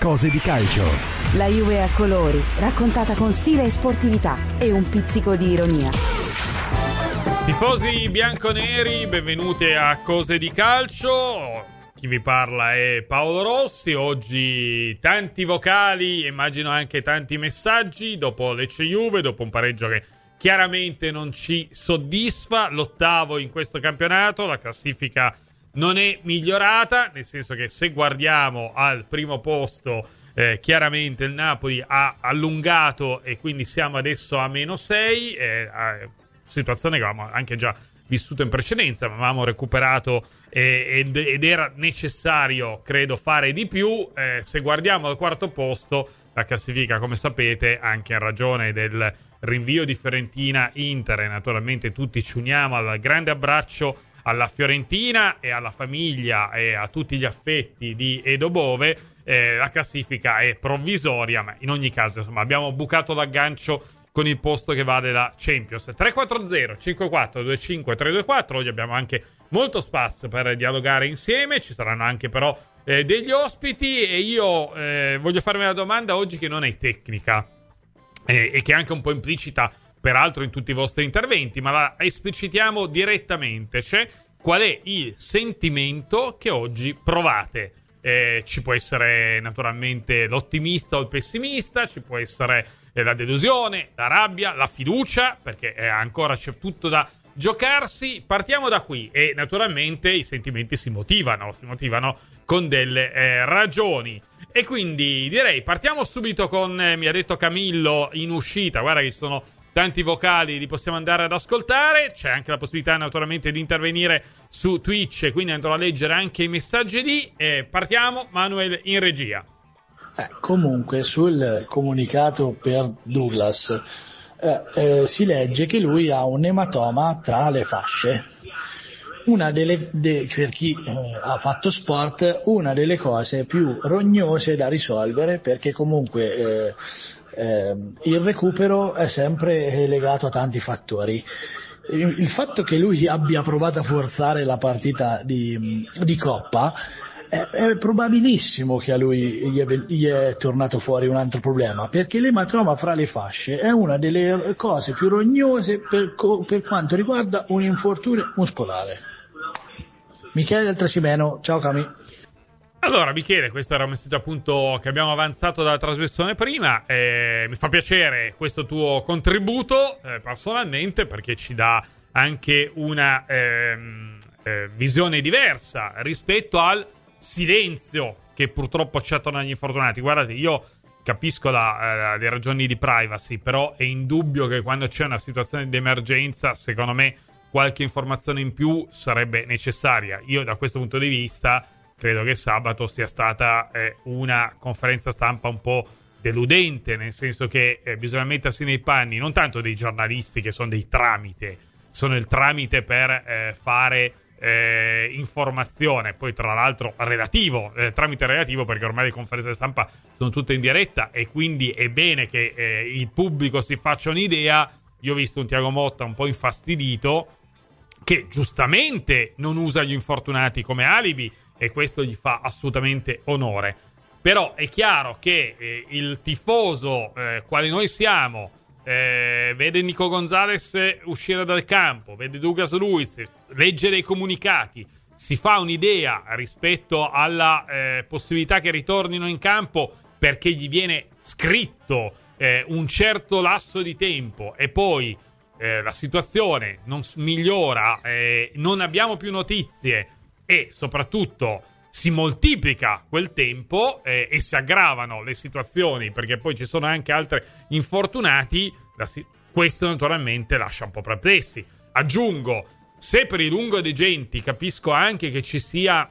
Cose di calcio. La Juve a colori, raccontata con stile e sportività e un pizzico di ironia. Tifosi bianconeri, benvenuti a Cose di calcio. Chi vi parla è Paolo Rossi. Oggi tanti vocali, immagino anche tanti messaggi dopo Lecce Juve, dopo un pareggio che chiaramente non ci soddisfa. L'8º in questo campionato, la classifica non è migliorata, nel senso che se guardiamo al primo posto, chiaramente il Napoli ha allungato e quindi siamo adesso a -6, situazione che avevamo anche già vissuto in precedenza, ma avevamo recuperato ed era necessario, credo, fare di più. Se guardiamo al quarto posto, la classifica, come sapete, anche in ragione del rinvio di Fiorentina-Inter, e naturalmente tutti ci uniamo al grande abbraccio alla Fiorentina e alla famiglia e a tutti gli affetti di Edo Bove, la classifica è provvisoria, ma in ogni caso insomma abbiamo bucato l'aggancio con il posto che vale la Champions. 340 54 25 324. Oggi abbiamo anche molto spazio per dialogare insieme, ci saranno anche però degli ospiti, e io voglio farmi una domanda oggi che non è tecnica e che è anche un po' implicita peraltro in tutti i vostri interventi, ma la esplicitiamo direttamente. Cioè, qual è il sentimento che oggi provate? Ci può essere naturalmente l'ottimista o il pessimista, ci può essere la delusione, la rabbia, la fiducia, perché ancora c'è tutto da giocarsi. Partiamo da qui, e naturalmente i sentimenti si motivano con delle ragioni. E quindi direi partiamo subito con, mi ha detto Camillo in uscita, guarda che ci sono tanti vocali, li possiamo andare ad ascoltare. C'è anche la possibilità naturalmente di intervenire su Twitch, quindi andrò a leggere anche i messaggi lì. Partiamo, Manuel in regia. Comunque sul comunicato per Douglas si legge che lui ha un ematoma tra le fasce. Una per chi ha fatto sport, una delle cose più rognose da risolvere, perché comunque il recupero è sempre legato a tanti fattori. Il fatto che lui abbia provato a forzare la partita di Coppa è probabilissimo che a lui gli è tornato fuori un altro problema, perché l'ematoma fra le fasce è una delle cose più rognose per quanto riguarda un infortunio muscolare. Michele del Trasimeno, ciao Cami. Allora Michele, questo era un messaggio appunto che abbiamo avanzato dalla trasmissione prima. Mi fa piacere questo tuo contributo personalmente, perché ci dà anche una visione diversa rispetto al silenzio che purtroppo c'è attorno agli infortunati. Guardate, io capisco le ragioni di privacy, però è indubbio che quando c'è una situazione di emergenza, secondo me qualche informazione in più sarebbe necessaria. Io da questo punto di vista credo che sabato sia stata una conferenza stampa un po' deludente, nel senso che bisogna mettersi nei panni non tanto dei giornalisti, che sono dei tramite, sono il tramite per fare informazione, poi tra l'altro tramite relativo, perché ormai le conferenze stampa sono tutte in diretta e quindi è bene che il pubblico si faccia un'idea. Io ho visto un Thiago Motta un po' infastidito, che giustamente non usa gli infortunati come alibi, e questo gli fa assolutamente onore. Però è chiaro che il tifoso quale noi siamo vede Nico Gonzalez uscire dal campo, vede Douglas Luiz, legge i comunicati, si fa un'idea rispetto alla possibilità che ritornino in campo perché gli viene scritto un certo lasso di tempo, e poi la situazione non migliora, non abbiamo più notizie e soprattutto si moltiplica quel tempo e si aggravano le situazioni, perché poi ci sono anche altri infortunati. Questo naturalmente lascia un po' perplessi. Aggiungo, se per il lungo dei genti capisco anche che ci sia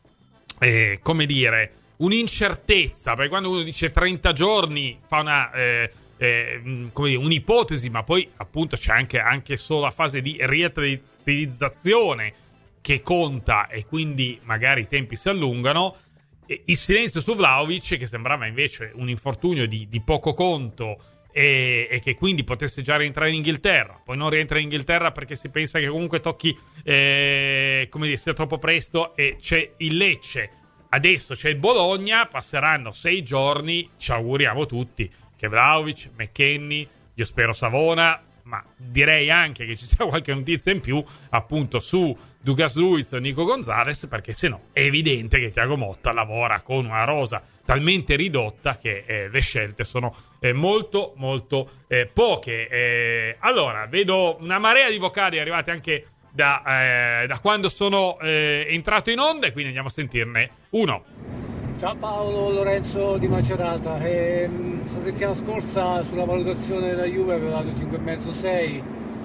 come dire un'incertezza, perché quando uno dice 30 giorni fa una come dire, un'ipotesi, ma poi appunto c'è anche solo la fase di riattivizzazione che conta, e quindi magari i tempi si allungano. Il silenzio su Vlahovic, che sembrava invece un infortunio di poco conto e che quindi potesse già rientrare in Inghilterra, poi non rientra in Inghilterra perché si pensa che comunque tocchi come dire, sia troppo presto, e c'è il Lecce. adesso c'è il Bologna, passeranno 6 giorni, ci auguriamo tutti che Vlahovic, McKennie, io spero Savona, ma direi anche che ci sia qualche notizia in più appunto su Douglas Luiz e Nico Gonzalez, perché sennò è evidente che Thiago Motta lavora con una rosa talmente ridotta che le scelte sono molto molto poche. Allora, vedo una marea di vocali arrivate anche da quando sono entrato in onda, e quindi andiamo a sentirne uno. Ciao Paolo, Lorenzo di Macerata. La settimana scorsa sulla valutazione della Juve avevo dato 5,5-6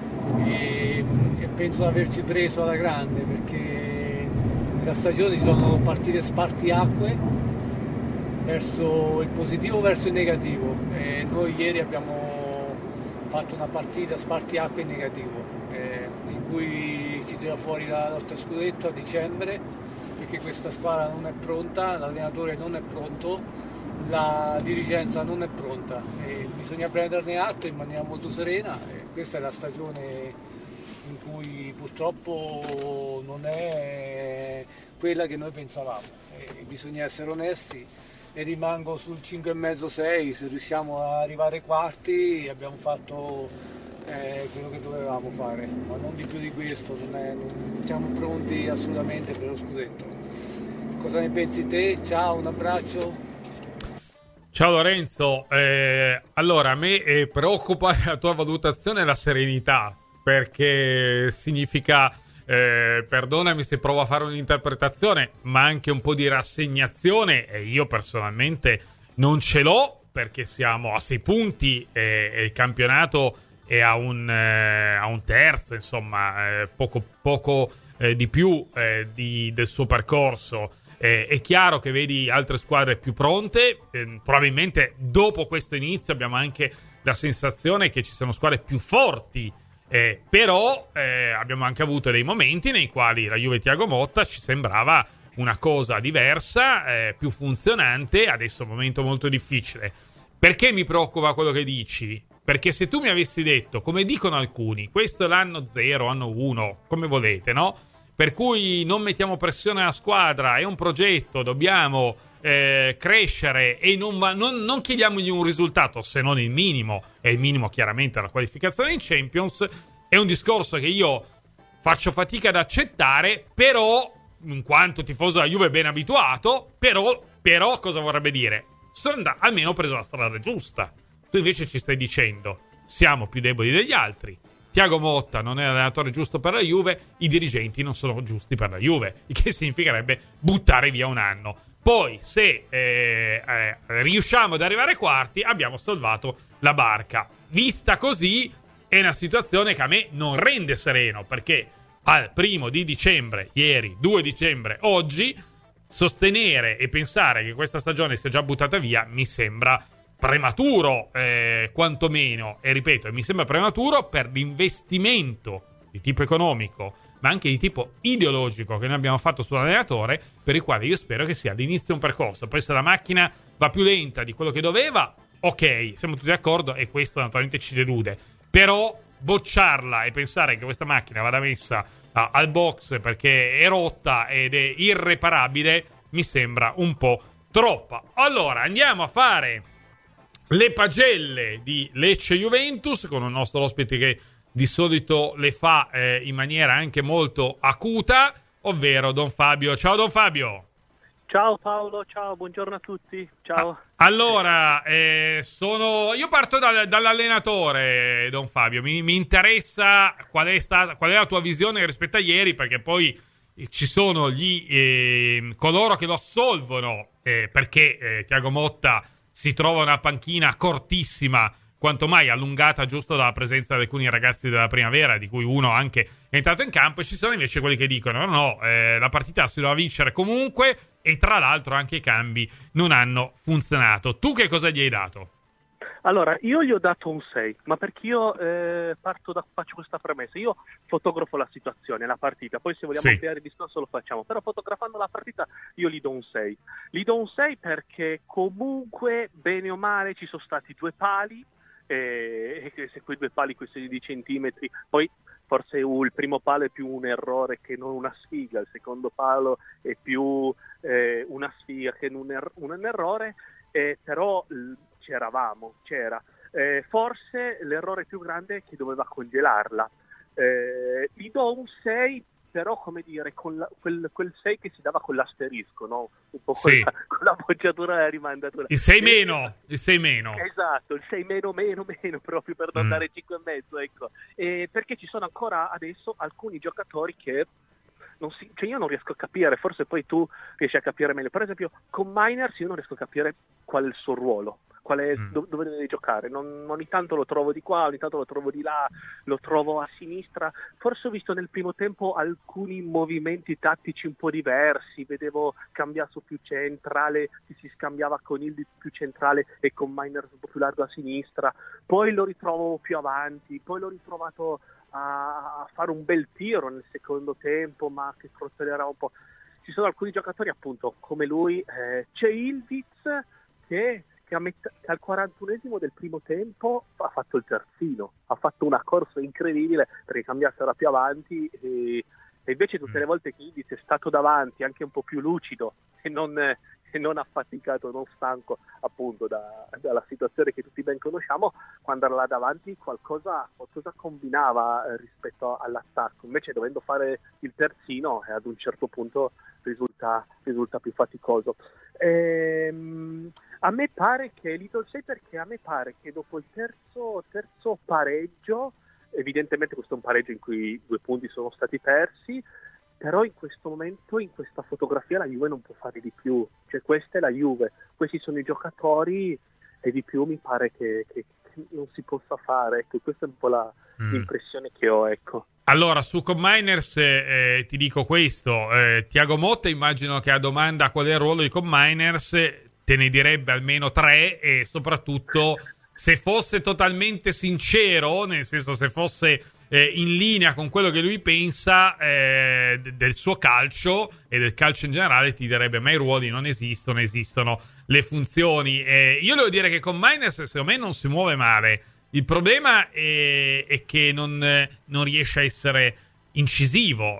e penso di averci preso alla grande, perché nella stagione ci sono partite spartiacque verso il positivo, verso il negativo, e noi ieri abbiamo fatto una partita spartiacque in negativo, in cui si tira fuori la lotta scudetto a dicembre, perché questa squadra non è pronta, l'allenatore non è pronto, la dirigenza non è pronta, e bisogna prenderne atto in maniera molto serena. Questa è la stagione in cui purtroppo non è quella che noi pensavamo, bisogna essere onesti, e rimango sul 5,5-6. Se riusciamo ad arrivare ai quarti abbiamo fatto quello che dovevamo fare, ma non di più di questo. Non siamo pronti assolutamente per lo scudetto. Cosa ne pensi te? Ciao, un abbraccio. Ciao Lorenzo, allora a me preoccupa la tua valutazione e la serenità, perché significa, perdonami se provo a fare un'interpretazione, ma anche un po' di rassegnazione, e io personalmente non ce l'ho, perché siamo a 6 punti e il campionato è a un terzo, insomma, poco di più del suo percorso. È chiaro che vedi altre squadre più pronte, probabilmente dopo questo inizio abbiamo anche la sensazione che ci siano squadre più forti, però abbiamo anche avuto dei momenti nei quali la Juve Thiago Motta ci sembrava una cosa diversa, più funzionante. Adesso è un momento molto difficile. Perché mi preoccupa quello che dici? Perché se tu mi avessi detto, come dicono alcuni, questo è l'anno 0, anno 1, come volete, no? Per cui non mettiamo pressione alla squadra, è un progetto, dobbiamo crescere e non chiediamogli un risultato se non il minimo, e il minimo chiaramente è la qualificazione in Champions. È un discorso che io faccio fatica ad accettare, però in quanto tifoso della Juve ben abituato, però cosa vorrebbe dire? Sono almeno preso la strada giusta. Tu invece ci stai dicendo siamo più deboli degli altri, Thiago Motta non è l'allenatore giusto per la Juve, i dirigenti non sono giusti per la Juve, il che significherebbe buttare via un anno. Poi se riusciamo ad arrivare ai quarti abbiamo salvato la barca. Vista così è una situazione che a me non rende sereno, perché al 1° di dicembre, ieri, 2 dicembre, oggi, sostenere e pensare che questa stagione sia già buttata via mi sembra prematuro, quantomeno, e ripeto, mi sembra prematuro per l'investimento di tipo economico, ma anche di tipo ideologico che noi abbiamo fatto sull'allenatore, per il quale io spero che sia all'inizio un percorso. Poi se la macchina va più lenta di quello che doveva, ok, siamo tutti d'accordo, e questo naturalmente ci delude, però bocciarla e pensare che questa macchina vada messa al box perché è rotta ed è irreparabile mi sembra un po' troppa. Allora andiamo a fare le pagelle di Lecce Juventus con un nostro ospite che di solito le fa in maniera anche molto acuta, ovvero Don Fabio. Ciao Don Fabio. Ciao Paolo, ciao, buongiorno a tutti. Ciao. Allora, io parto dall'allenatore, Don Fabio. Mi interessa qual è la tua visione rispetto a ieri, perché poi ci sono coloro che lo assolvono perché Thiago Motta si trova una panchina cortissima, quanto mai allungata giusto dalla presenza di alcuni ragazzi della primavera, di cui uno anche è entrato in campo, e ci sono invece quelli che dicono no, la partita si doveva vincere comunque, e tra l'altro anche i cambi non hanno funzionato. Tu che cosa gli hai dato? Allora, io gli ho dato un 6, ma perché io faccio questa premessa. Io fotografo la situazione, la partita, poi se vogliamo ampliare il discorso lo facciamo, però fotografando la partita io gli do un 6. Gli do un 6 perché comunque, bene o male, ci sono stati 2 pali, e se quei 2 pali, quei 16 centimetri, poi forse il primo palo è più un errore che non una sfiga, il secondo palo è più una sfiga che non un errore, però c'era. Forse l'errore più grande è che doveva congelarla. Gli do un 6, però come dire, con quel 6 che si dava con l'asterisco, no? Un po' Sì. con la bocciatura e la rimandatura. Il 6 meno. Esatto, il 6 meno, proprio per non dare 5,5, ecco. Perché ci sono ancora adesso alcuni giocatori che cioè io non riesco a capire, forse poi tu riesci a capire meglio. Per esempio, con Miners io non riesco a capire qual è il suo ruolo, dove deve giocare. Ogni tanto lo trovo di qua, ogni tanto lo trovo di là, lo trovo a sinistra. Forse ho visto nel primo tempo alcuni movimenti tattici un po' diversi, vedevo cambiato più centrale, si scambiava con il più centrale e con Miners un po' più largo a sinistra, poi lo ritrovo più avanti, poi l'ho ritrovato a fare un bel tiro nel secondo tempo, ma che trottolerava un po'. Ci sono alcuni giocatori appunto come lui, c'è Ildiz che al 41esimo del primo tempo ha fatto il terzino, ha fatto una corsa incredibile perché cambiassero più avanti, e invece tutte le volte che Ildiz è stato davanti, anche un po' più lucido e non affaticato, non stanco appunto dalla situazione che tutti ben conosciamo, quando era là davanti qualcosa combinava rispetto all'attacco. Invece dovendo fare il terzino ad un certo punto risulta più faticoso. A me pare che Little 6, perché a me pare che dopo il terzo pareggio, evidentemente questo è un pareggio in cui 2 punti sono stati persi, però in questo momento, in questa fotografia, la Juve non può fare di più. Cioè questa è la Juve, questi sono i giocatori e di più mi pare che non si possa fare. Ecco, questa è un po' l'impressione che ho, ecco. Allora, su Combiners ti dico questo. Tiago Motta immagino che a domanda qual è il ruolo di Combiners te ne direbbe almeno 3, e soprattutto se fosse totalmente sincero, nel senso se fosse in linea con quello che lui pensa del suo calcio e del calcio in generale, ti direbbe: ma i ruoli non esistono le funzioni. Io devo dire che con Miners secondo me non si muove male. Il problema è che non riesce a essere incisivo,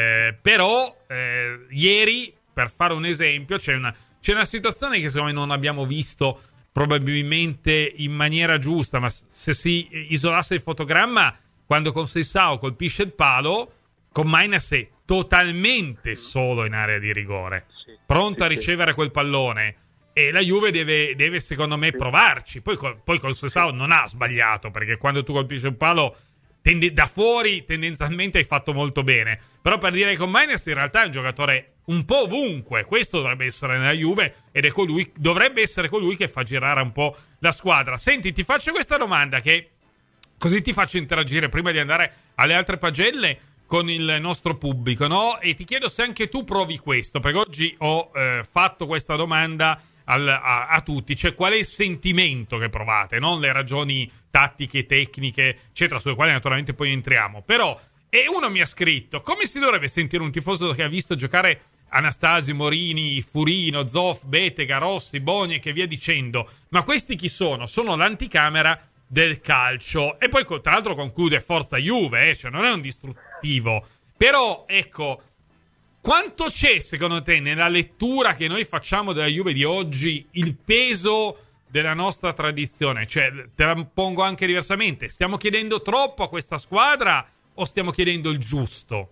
però ieri, per fare un esempio, c'è una situazione che secondo me non abbiamo visto probabilmente in maniera giusta, ma se si isolasse il fotogramma, quando con Seisao colpisce il palo, con Miners è totalmente solo in area di rigore, pronto a ricevere quel pallone, e la Juve deve secondo me provarci. Poi con Seisao non ha sbagliato, perché quando tu colpisci il palo da fuori tendenzialmente hai fatto molto bene, però per dire che con Miners in realtà è un giocatore un po' ovunque. Questo dovrebbe essere nella Juve ed dovrebbe essere colui che fa girare un po' la squadra. Senti, ti faccio questa domanda, che così ti faccio interagire prima di andare alle altre pagelle con il nostro pubblico, no? E ti chiedo se anche tu provi questo, perché oggi ho fatto questa domanda a tutti, cioè qual è il sentimento che provate, non le ragioni tattiche, tecniche, eccetera, sulle quali naturalmente poi entriamo. Però, e uno mi ha scritto: come si dovrebbe sentire un tifoso che ha visto giocare Anastasi, Morini, Furino, Zoff, Betega, Rossi, Boni e che via dicendo? Ma questi chi sono? Sono l'anticamera del calcio. E poi tra l'altro conclude: forza Juve, cioè non è un distruttivo. Però ecco, quanto c'è secondo te nella lettura che noi facciamo della Juve di oggi il peso della nostra tradizione? Cioè, te la pongo anche diversamente: stiamo chiedendo troppo a questa squadra o stiamo chiedendo il giusto?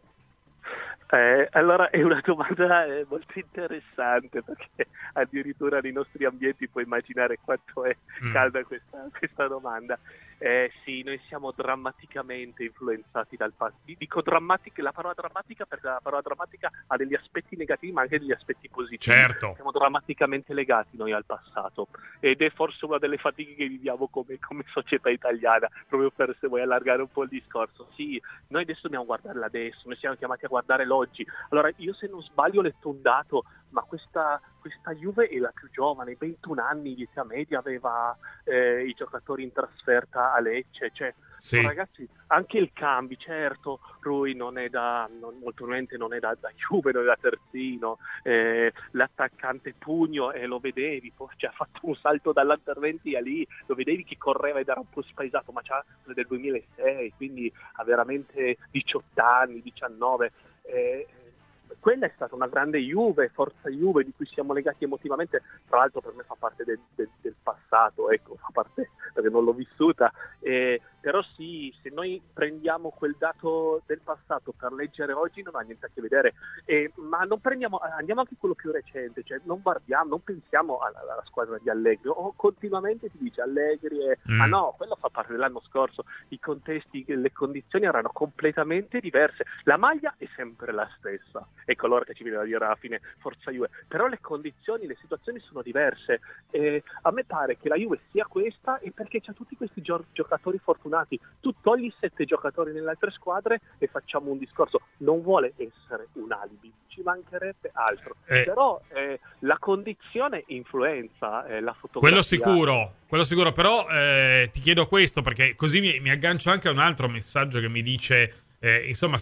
Allora è una domanda molto interessante, perché addirittura nei nostri ambienti puoi immaginare quanto è calda questa domanda. Sì, noi siamo drammaticamente influenzati dal passato. Dico drammatica, la parola drammatica, perché la parola drammatica ha degli aspetti negativi ma anche degli aspetti positivi. Certo. Siamo drammaticamente legati noi al passato, ed è forse una delle fatiche che viviamo come società italiana, proprio per, se vuoi allargare un po' il discorso. Sì, noi adesso dobbiamo guardare l'adesso, noi siamo chiamati a guardare l'oggi. oggi. Allora, io se non sbaglio ho letto un dato, ma questa Juve è la più giovane, 21 anni di età media aveva i giocatori in trasferta a Lecce, cioè sì. Ragazzi, anche il Cambi, certo, Rui molto probabilmente non è da Juve, non è da terzino, l'attaccante Pugno, lo vedevi, ha fatto un salto dall'Interventi a lì, lo vedevi che correva ed era un po' spaesato, ma c'ha del 2006, quindi ha veramente 18 anni, 19, quella è stata una grande Juve, forza Juve, di cui siamo legati emotivamente, tra l'altro per me fa parte del passato, ecco, fa parte perché non l'ho vissuta, però sì, se noi prendiamo quel dato del passato per leggere oggi non ha niente a che vedere, ma non andiamo anche quello più recente, cioè non pensiamo alla squadra di Allegri, o continuamente si dice Allegri ma no, quello fa parte dell'anno scorso, i contesti, le condizioni erano completamente diverse, la maglia è sempre la stessa, ecco allora che ci viene da dire alla fine forza Juve, però le condizioni, le situazioni sono diverse, a me pare che la Juve sia questa e perché c'ha tutti questi giocatori fortunati, tu togli 7 giocatori nelle altre squadre e facciamo un discorso, non vuole essere un alibi, ci mancherebbe altro, però la condizione influenza la fotografia. Quello sicuro, però ti chiedo questo perché così mi aggancio anche a un altro messaggio che mi dice insomma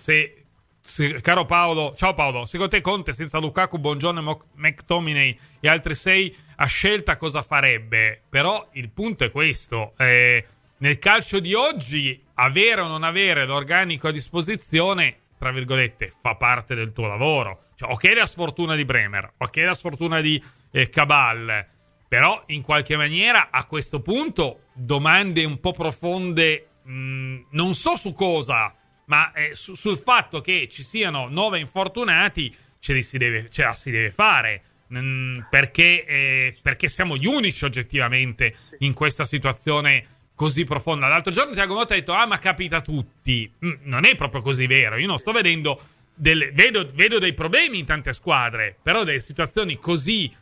caro Paolo, ciao Paolo, secondo te Conte senza Lukaku, Buongiorno, McTominay e altri 6 a scelta cosa farebbe? Però il punto è questo, nel calcio di oggi avere o non avere l'organico a disposizione, tra virgolette, fa parte del tuo lavoro, cioè, ok la sfortuna di Bremer, ok la sfortuna di Cabal, però in qualche maniera a questo punto domande un po' profonde, non so su cosa, ma sul fatto che ci siano 9 infortunati ce la si deve fare, perché siamo gli unici oggettivamente in questa situazione così profonda. L'altro giorno Thiago Motta ha detto ma capita a tutti, non è proprio così vero, io non sto vedendo vedo dei problemi in tante squadre, però delle situazioni così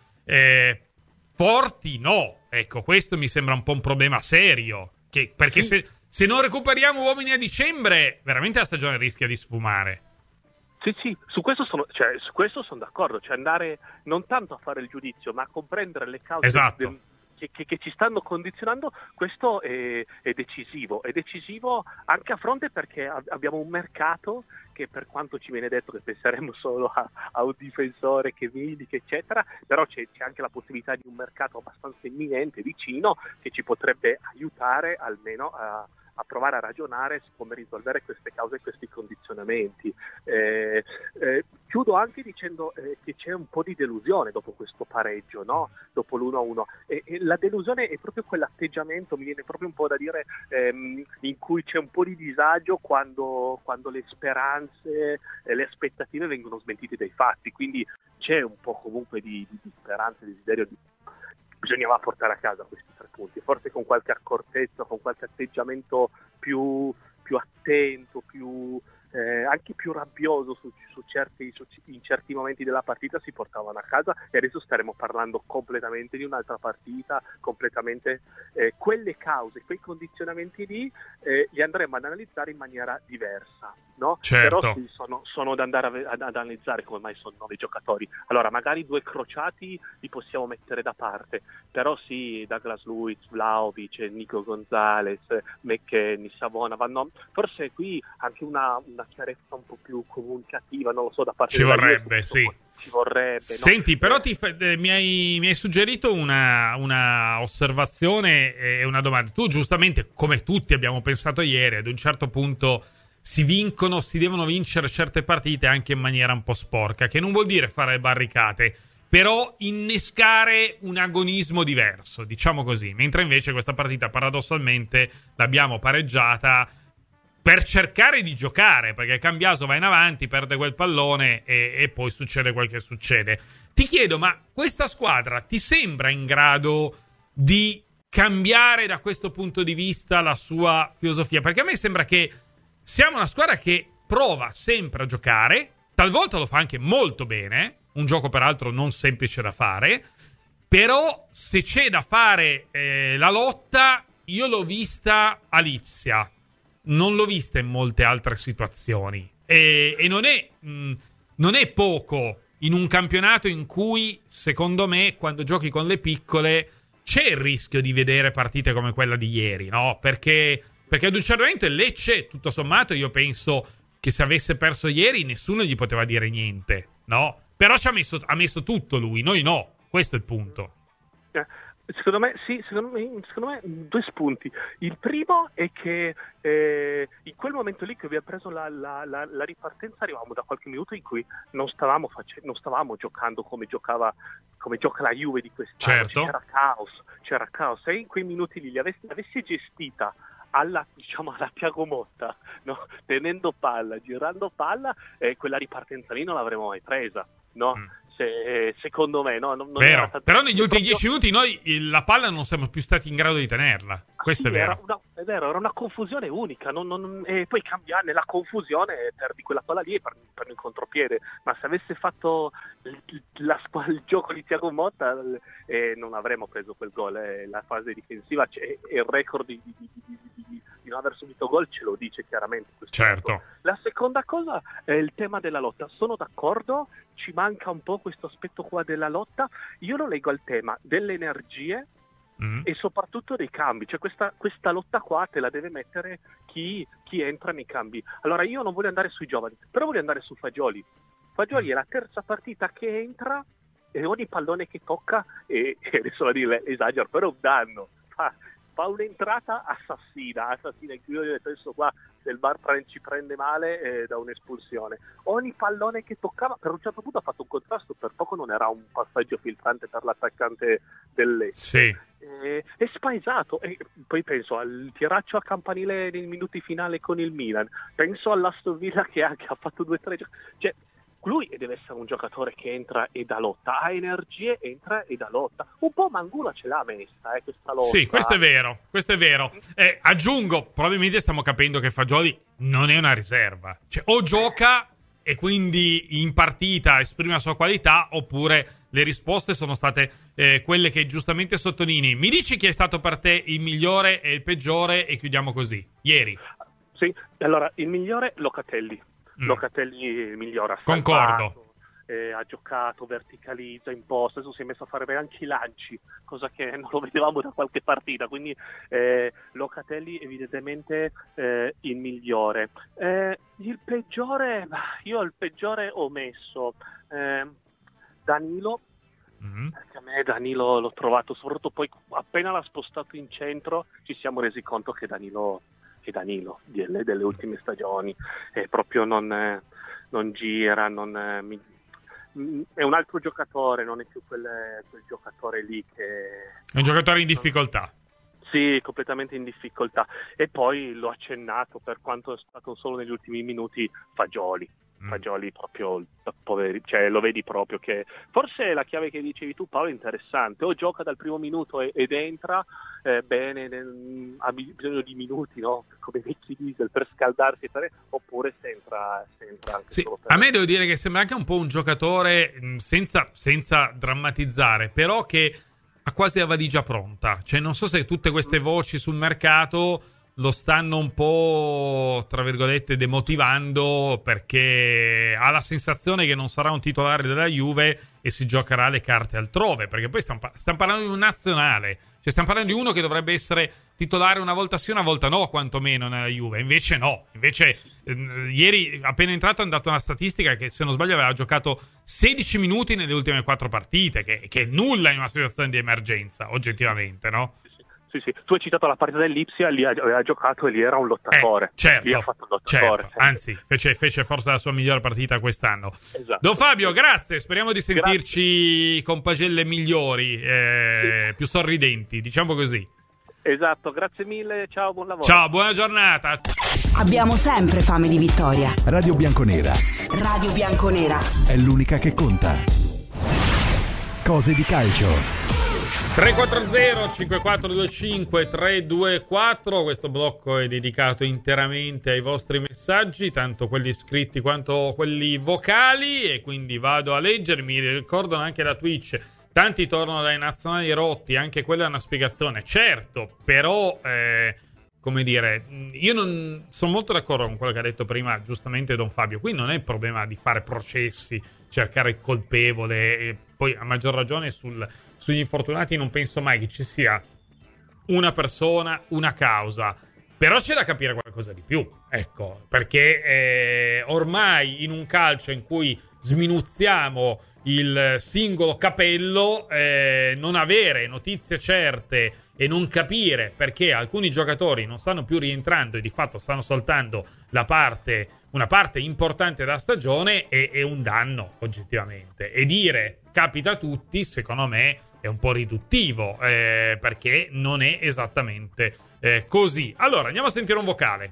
forti no, ecco, questo mi sembra un po' un problema serio, perché se non recuperiamo uomini a dicembre, veramente la stagione rischia di sfumare. Sì, su questo sono d'accordo, cioè andare non tanto a fare il giudizio, ma a comprendere le cause esatto. Che ci stanno condizionando, questo è decisivo anche a fronte perché abbiamo un mercato che, per quanto ci viene detto che penseremo solo a un difensore che Milik eccetera, però c'è anche la possibilità di un mercato abbastanza imminente, vicino, che ci potrebbe aiutare almeno a provare a ragionare su come risolvere queste cause e questi condizionamenti. Chiudo anche dicendo che c'è un po' di delusione dopo questo pareggio, no? Dopo l'1-1. E la delusione è proprio quell'atteggiamento, mi viene proprio un po' da dire, in cui c'è un po' di disagio quando le speranze e le aspettative vengono smentite dai fatti. Quindi c'è un po' comunque di speranza, di desiderio bisognava portare a casa questi 3 punti, forse con qualche accortezza, con qualche atteggiamento più attento, anche più rabbioso in certi momenti della partita si portavano a casa, e adesso staremo parlando completamente di un'altra partita, completamente quelle cause, quei condizionamenti lì li andremo ad analizzare in maniera diversa, no? Certo. Però sì, sono da andare ad analizzare come mai sono 9 giocatori, allora magari 2 crociati li possiamo mettere da parte, però sì, Douglas Luiz, Vlahovic, Nico Gonzalez, McKennie, Savona vanno, forse qui anche una chiarezza un po' più comunicativa, non lo so, da parte ci vorrebbe, sì. Ci vorrebbe. Senti, no? Però mi hai suggerito una osservazione e una domanda. Tu giustamente, come tutti abbiamo pensato ieri, ad un certo punto si devono vincere certe partite anche in maniera un po' sporca, che non vuol dire fare barricate, però innescare un agonismo diverso, diciamo così, mentre invece questa partita paradossalmente l'abbiamo pareggiata per cercare di giocare, perché Cambiaso va in avanti, perde quel pallone e poi succede quel che succede. Ti chiedo, ma questa squadra ti sembra in grado di cambiare da questo punto di vista la sua filosofia? Perché a me sembra che siamo una squadra che prova sempre a giocare, talvolta lo fa anche molto bene, un gioco peraltro non semplice da fare, però se c'è da fare la lotta, io l'ho vista a Lipsia, non l'ho vista in molte altre situazioni, e non è non è poco in un campionato in cui, secondo me, quando giochi con le piccole c'è il rischio di vedere partite come quella di ieri, no? Perché ad un certo momento il Lecce, tutto sommato, io penso che se avesse perso ieri nessuno gli poteva dire niente, no? Però ha messo tutto lui, noi no. Questo è il punto. Secondo me, due spunti. Il primo è che in quel momento lì che abbiamo preso la ripartenza, arrivavamo da qualche minuto in cui non stavamo giocando come gioca la Juve di quest'anno. Certo. C'era caos. E in quei minuti lì l'avessi gestita alla Thiago Motta, no? Tenendo palla, girando palla, quella ripartenza lì non l'avremmo mai presa, no? Secondo me, no? Non vero. era Però negli ultimi 10 minuti noi la palla non siamo più stati in grado di tenerla. Questo è vero. Era una confusione unica. E poi cambiare nella confusione, perdi quella palla lì e prendi un contropiede. Ma se avesse fatto il gioco di Thiago Motta, non avremmo preso quel gol. La fase difensiva e il record di non aver subito gol ce lo dice chiaramente. Certo. La seconda cosa è il tema della lotta. Sono d'accordo, ci manca un po' questo aspetto qua della lotta. Io lo leggo al tema delle energie e soprattutto dei cambi. Cioè questa lotta qua te la deve mettere chi entra nei cambi. Allora io non voglio andare sui giovani, però voglio andare su Fagioli. Fagioli è la terza partita che entra e ogni pallone che tocca, e adesso a dire esagero, però è un danno. Fa un'entrata assassina in cui io ho detto adesso qua se il VAR ci prende male da un'espulsione. Ogni pallone che toccava, per un certo punto ha fatto un contrasto, per poco non era un passaggio filtrante per l'attaccante del Lecce. Sì. È spaesato, e poi penso al tiraccio a campanile nei minuti finali con il Milan, penso all'Aston Villa che ha fatto 2-3 cioè lui deve essere un giocatore che entra e da lotta, ha energie, entra e da lotta. Un po' Mangula ce l'ha messa, questa lotta. Sì, questo è vero. Aggiungo, probabilmente stiamo capendo che Fagioli non è una riserva. Cioè, o gioca e quindi in partita esprime la sua qualità, oppure le risposte sono state quelle che giustamente sottolinei. Mi dici chi è stato per te il migliore e il peggiore e chiudiamo così. Ieri. Sì, allora, il migliore Locatelli. Locatelli migliora, concordo, ha giocato, verticalizza, imposta, adesso si è messo a fare anche i lanci, cosa che non lo vedevamo da qualche partita, quindi Locatelli evidentemente il migliore. Il peggiore, io il peggiore ho messo Danilo, perché a me Danilo l'ho trovato, soprattutto poi appena l'ha spostato in centro ci siamo resi conto che Danilo delle ultime stagioni proprio non gira, è un altro giocatore, non è più quel giocatore lì che è un giocatore in difficoltà. Sì, completamente in difficoltà. E poi l'ho accennato, per quanto è stato solo negli ultimi minuti, Fagioli proprio poveri, cioè lo vedi proprio che forse la chiave che dicevi tu, Paolo, è interessante: o gioca dal primo minuto ed entra bene, ha bisogno di minuti, no? Come vecchi diesel per scaldarsi, oppure se entra anche sì, solo per... A me devo dire che sembra anche un po' un giocatore senza drammatizzare, però che ha quasi la valigia pronta. Cioè non so se tutte queste voci sul mercato lo stanno un po', tra virgolette, demotivando, perché ha la sensazione che non sarà un titolare della Juve e si giocherà le carte altrove, perché poi stiamo parlando di un nazionale, cioè stiamo parlando di uno che dovrebbe essere titolare una volta sì, una volta no, quantomeno nella Juve, invece no, ieri appena entrato è andata una statistica che, se non sbaglio, aveva giocato 16 minuti nelle ultime 4 partite, che è nulla in una situazione di emergenza, oggettivamente, no? Sì, tu hai citato la partita dell'Ipsia, lì aveva giocato e lì era un lottatore. Certo, lì ha fatto un lottatore. Certo. Anzi, fece forse la sua migliore partita quest'anno. Esatto. Don Fabio, grazie, speriamo di sentirci con pagelle migliori, più sorridenti, diciamo così. Esatto, grazie mille, ciao, buon lavoro. Ciao, buona giornata. Abbiamo sempre fame di vittoria. Radio Bianconera È l'unica che conta. Cose di calcio. 340-5425-324. Questo blocco è dedicato interamente ai vostri messaggi, tanto quelli scritti quanto quelli vocali, e quindi vado a leggere. Mi ricordano anche da Twitch: tanti tornano dai nazionali rotti, anche quella è una spiegazione, certo, però come dire, io non sono molto d'accordo con quello che ha detto prima giustamente Don Fabio. Qui non è il problema di fare processi, cercare il colpevole, e poi a maggior ragione sugli infortunati non penso mai che ci sia una persona, una causa, però c'è da capire qualcosa di più, ecco, perché ormai in un calcio in cui sminuzziamo il singolo capello, non avere notizie certe e non capire perché alcuni giocatori non stanno più rientrando e di fatto stanno saltando una parte importante della stagione è un danno oggettivamente, e dire capita a tutti secondo me è un po' riduttivo, perché non è esattamente così. Allora andiamo a sentire un vocale.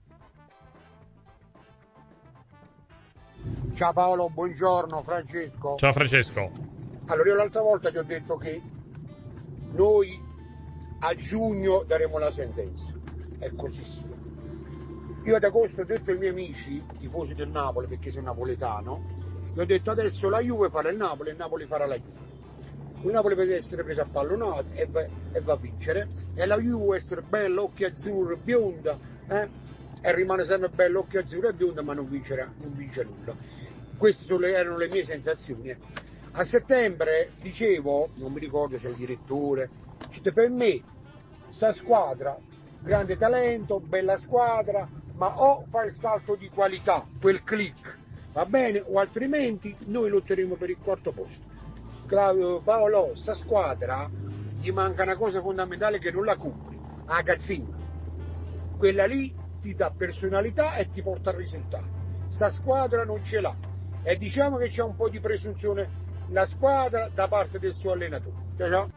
Ciao Paolo, buongiorno Francesco. Ciao Francesco. Allora, io l'altra volta ti ho detto che noi a giugno daremo la sentenza, è così sia. Io ad agosto ho detto ai miei amici tifosi del Napoli, perché sono napoletano, gli ho detto adesso la Juve farà il Napoli e il Napoli farà la Juve. Il Napoli deve essere preso a pallonato e va a vincere, e la Juve essere bella, occhi azzurri e bionda, e rimane sempre bella, occhi azzurri e bionda, ma non vince nulla. Queste erano le mie sensazioni. A settembre dicevo, non mi ricordo se il direttore, per me sta squadra, grande talento, bella squadra, ma o fa il salto di qualità, quel click, va bene, o altrimenti noi lotteremo per il quarto posto. Paolo, sta squadra gli manca una cosa fondamentale che non la copri, la cazzina. Quella lì ti dà personalità e ti porta al risultato. Sta squadra non ce l'ha, e diciamo che c'è un po' di presunzione la squadra da parte del suo allenatore. Ciao.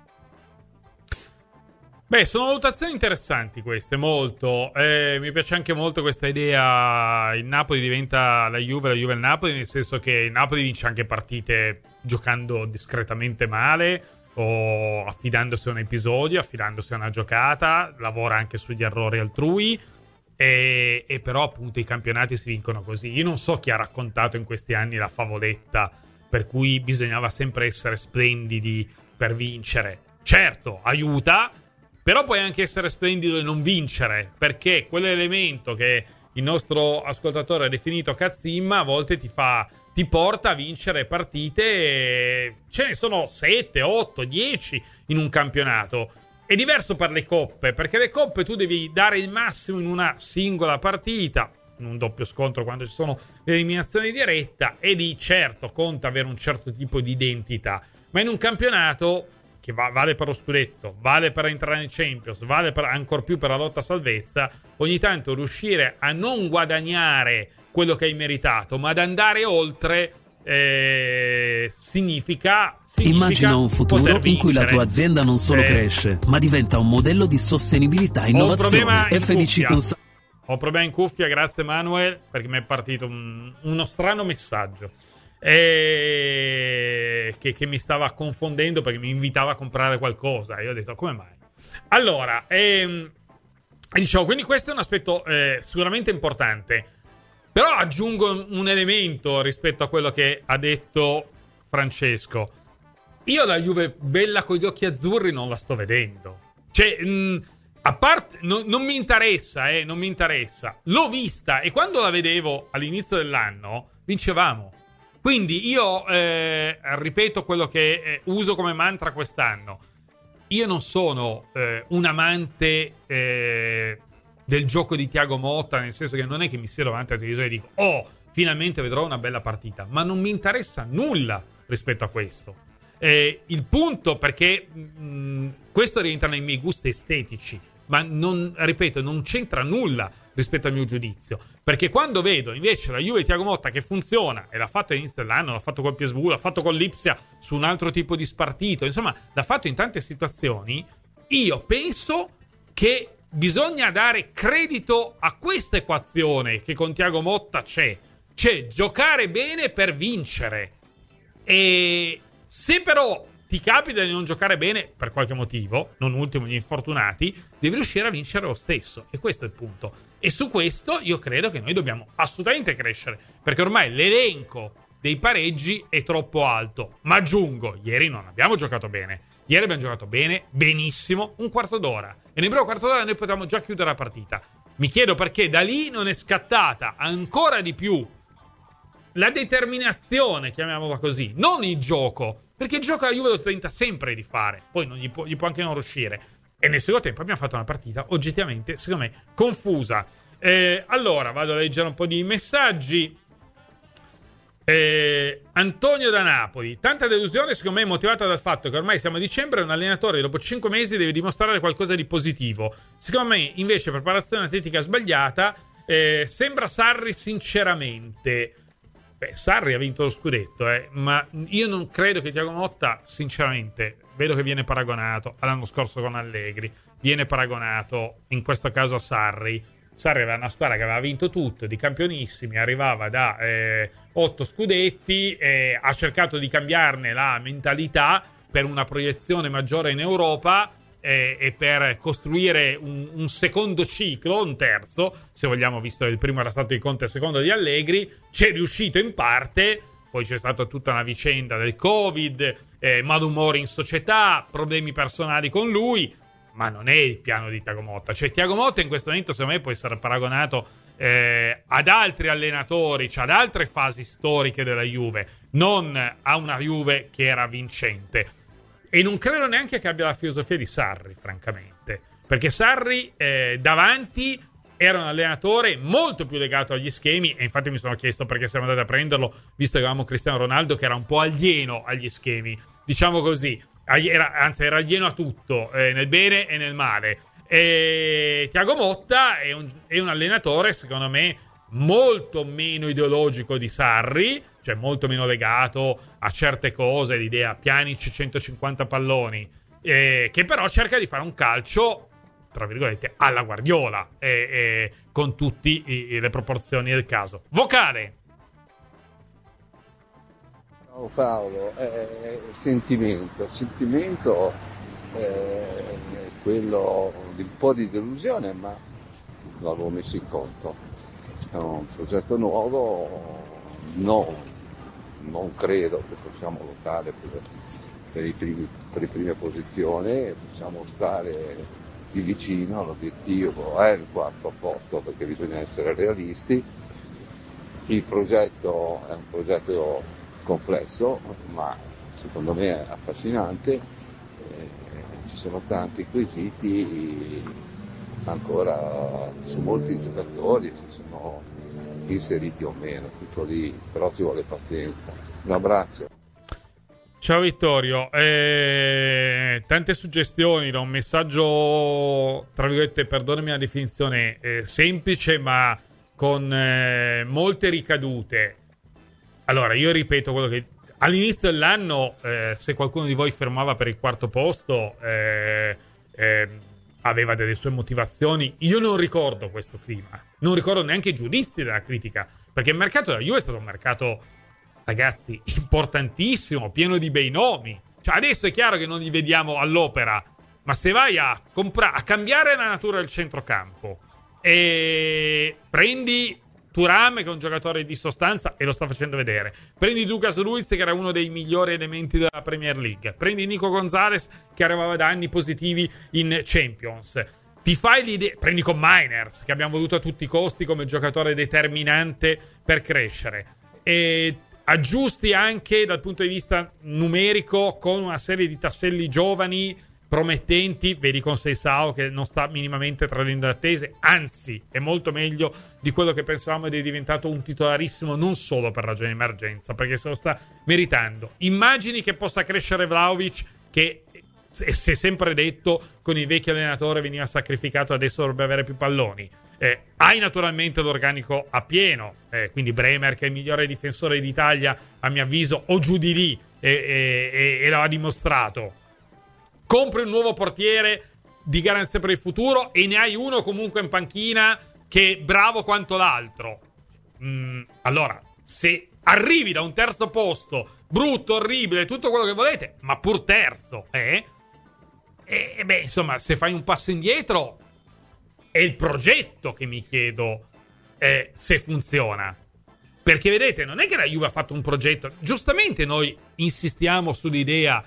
Beh, sono valutazioni interessanti queste, molto. Mi piace anche molto questa idea, il Napoli diventa la Juve il Napoli, nel senso che il Napoli vince anche partite giocando discretamente male o affidandosi a un episodio, affidandosi a una giocata, lavora anche sugli errori altrui, e però appunto i campionati si vincono così. Io non so chi ha raccontato in questi anni la favoletta per cui bisognava sempre essere splendidi per vincere. Certo, aiuta, però puoi anche essere splendido e non vincere, perché quell'elemento che il nostro ascoltatore ha definito cazzimma a volte ti porta a vincere partite. Ce ne sono 7, 8, 10 in un campionato. È diverso per le coppe, perché le coppe tu devi dare il massimo in una singola partita, in un doppio scontro quando ci sono le eliminazioni diretta, e di certo conta avere un certo tipo di identità, ma in un campionato che vale per lo scudetto, vale per entrare nei Champions, vale ancor più per la lotta a salvezza, ogni tanto riuscire a non guadagnare quello che hai meritato, ma ad andare oltre, significa Immagina un futuro in cui la tua azienda non solo cresce, ma diventa un modello di sostenibilità e innovazione. FDC Ho problema in cuffia, grazie Manuel, perché mi è partito uno strano messaggio che mi stava confondendo, perché mi invitava a comprare qualcosa e io ho detto come mai? Allora, diciamo, quindi questo è un aspetto sicuramente importante, però aggiungo un elemento rispetto a quello che ha detto Francesco. Io la Juve bella con gli occhi azzurri non la sto vedendo, cioè a parte non mi interessa, non mi interessa. L'ho vista, e quando la vedevo all'inizio dell'anno vincevamo. Quindi io ripeto quello che uso come mantra quest'anno. Io non sono un amante del gioco di Thiago Motta, nel senso che non è che mi siedo davanti al televisore e dico finalmente vedrò una bella partita, ma non mi interessa nulla rispetto a questo. Il punto, perché questo rientra nei miei gusti estetici, ma ripeto, non c'entra nulla rispetto al mio giudizio, perché quando vedo invece la Juve di Thiago Motta che funziona, e l'ha fatto all'inizio dell'anno, l'ha fatto col PSV, l'ha fatto con l'Ipsia su un altro tipo di spartito, insomma l'ha fatto in tante situazioni, io penso che bisogna dare credito a questa equazione che con Thiago Motta c'è giocare bene per vincere. E se però ti capita di non giocare bene per qualche motivo, non ultimo gli infortunati, devi riuscire a vincere lo stesso, e questo è il punto. E su questo io credo che noi dobbiamo assolutamente crescere, perché ormai l'elenco dei pareggi è troppo alto. Ma aggiungo, ieri non abbiamo giocato bene, Ieri abbiamo giocato bene, benissimo, un quarto d'ora. E nel primo quarto d'ora noi potevamo già chiudere la partita. Mi chiedo perché da lì non è scattata ancora di più la determinazione, chiamiamola così, non il gioco. Perché il gioco la Juve lo tenta sempre di fare, poi non gli può anche non riuscire. E nel secondo tempo abbiamo fatto una partita oggettivamente, secondo me, confusa. Allora, vado a leggere un po' di messaggi. Antonio da Napoli: tanta delusione secondo me motivata dal fatto che ormai siamo a dicembre e un allenatore dopo 5 mesi deve dimostrare qualcosa di positivo. Secondo me invece preparazione atletica sbagliata. Sembra Sarri sinceramente. Sarri ha vinto lo scudetto, ma io non credo che Thiago Motta, sinceramente, vedo che viene paragonato all'anno scorso con Allegri, viene paragonato in questo caso a Sarri. Sarri aveva una squadra che aveva vinto tutto, di campionissimi, arrivava da 8 scudetti, ha cercato di cambiarne la mentalità per una proiezione maggiore in Europa e per costruire un secondo ciclo, un terzo, se vogliamo, visto che il primo era stato di Conte e il secondo di Allegri. C'è riuscito in parte, poi c'è stata tutta una vicenda del Covid, malumori in società, problemi personali con lui, ma non è il piano di Thiago Motta. Cioè Thiago Motta in questo momento secondo me può essere paragonato ad altri allenatori, cioè ad altre fasi storiche della Juve, non a una Juve che era vincente. E non credo neanche che abbia la filosofia di Sarri, francamente, perché Sarri davanti era un allenatore molto più legato agli schemi, e infatti mi sono chiesto perché siamo andati a prenderlo, visto che avevamo Cristiano Ronaldo che era un po' alieno agli schemi, diciamo così, era alieno a tutto, nel bene e nel male. E Thiago Motta è un allenatore, secondo me, molto meno ideologico di Sarri, cioè molto meno legato a certe cose, l'idea Pjanic 150 palloni, che però cerca di fare un calcio, tra virgolette, alla Guardiola, con tutte le proporzioni del caso. Vocale. Ciao Paolo, sentimento quello di un po' di delusione, ma l'avevo messo in conto. È un progetto nuovo, non credo che possiamo lottare per le prime posizioni, possiamo stare di vicino. L'obiettivo è il quarto posto, perché bisogna essere realisti. Il progetto è un progetto complesso, ma secondo me è affascinante. Ci sono tanti quesiti ancora su molti giocatori, si sono inseriti o meno, tutto lì, però ci vuole pazienza. Un abbraccio. Ciao Vittorio, tante suggestioni da un messaggio, tra virgolette, perdonami la definizione, semplice ma con molte ricadute. Allora, io ripeto quello che all'inizio dell'anno, se qualcuno di voi fermava per il quarto posto, aveva delle sue motivazioni. Io non ricordo questo clima, non ricordo neanche i giudizi della critica, perché il mercato della Juve è stato un mercato, ragazzi, importantissimo, pieno di bei nomi. Cioè adesso è chiaro che non li vediamo all'opera, ma se vai a cambiare la natura del centrocampo e prendi Thuram, che è un giocatore di sostanza e lo sta facendo vedere, prendi Lucas Luiz, che era uno dei migliori elementi della Premier League, prendi Nico Gonzalez, che arrivava da anni positivi in Champions, ti fai l'idea, prendi con Miners, che abbiamo voluto a tutti i costi come giocatore determinante per crescere, e aggiusti anche dal punto di vista numerico con una serie di tasselli giovani promettenti, vedi con Seisao che non sta minimamente tradendo le attese, anzi è molto meglio di quello che pensavamo ed è diventato un titolarissimo non solo per ragioni di emergenza, perché se lo sta meritando. Immagini che possa crescere Vlahovic, che si è sempre detto con i vecchi allenatori veniva sacrificato, adesso dovrebbe avere più palloni. Hai naturalmente l'organico a pieno, quindi Bremer, che è il migliore difensore d'Italia a mio avviso, o giù di lì, e l'ha dimostrato. Compri un nuovo portiere di garanzia per il futuro e ne hai uno comunque in panchina che è bravo quanto l'altro. Allora, se arrivi da un terzo posto, brutto, orribile, tutto quello che volete, ma pur terzo, beh, insomma, se fai un passo indietro, è il progetto che mi chiedo se funziona. Perché vedete, non è che la Juve ha fatto un progetto. Giustamente noi insistiamo sull'idea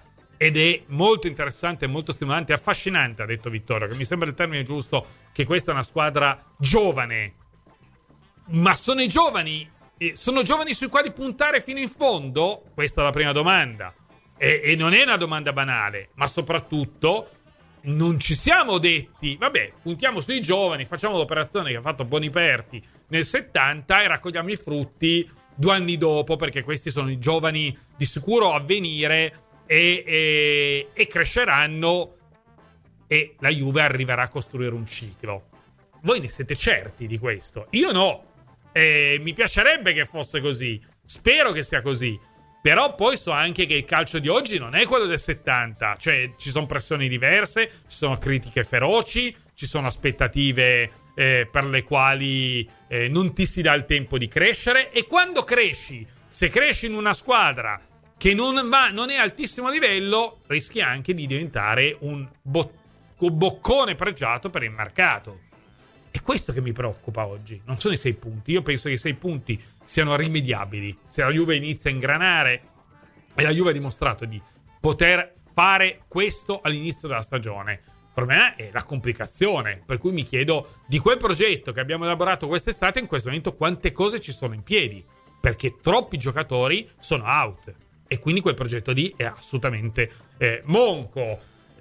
ed è molto interessante, molto stimolante, affascinante, ha detto Vittorio, che mi sembra il termine giusto, che questa è una squadra giovane, ma sono giovani sui quali puntare fino in fondo? Questa è la prima domanda, e non è una domanda banale, ma soprattutto non ci siamo detti vabbè, puntiamo sui giovani, facciamo l'operazione che ha fatto Boniperti nel 70 e raccogliamo i frutti 2 anni dopo, perché questi sono i giovani di sicuro a venire e cresceranno e la Juve arriverà a costruire un ciclo. Voi ne siete certi di questo? Io no. Mi piacerebbe che fosse così, spero che sia così, però poi so anche che il calcio di oggi non è quello del 70, cioè ci sono pressioni diverse, ci sono critiche feroci, ci sono aspettative per le quali non ti si dà il tempo di crescere, e quando cresci, se cresci in una squadra che non è altissimo livello, rischi anche di diventare un boccone pregiato per il mercato. È questo che mi preoccupa oggi, non sono i 6 punti. Io penso che i 6 punti siano rimediabili se la Juve inizia a ingranare, e la Juve ha dimostrato di poter fare questo all'inizio della stagione. Il problema è la complicazione, per cui mi chiedo di quel progetto che abbiamo elaborato quest'estate, in questo momento quante cose ci sono in piedi, perché troppi giocatori sono out e quindi quel progetto lì è assolutamente monco.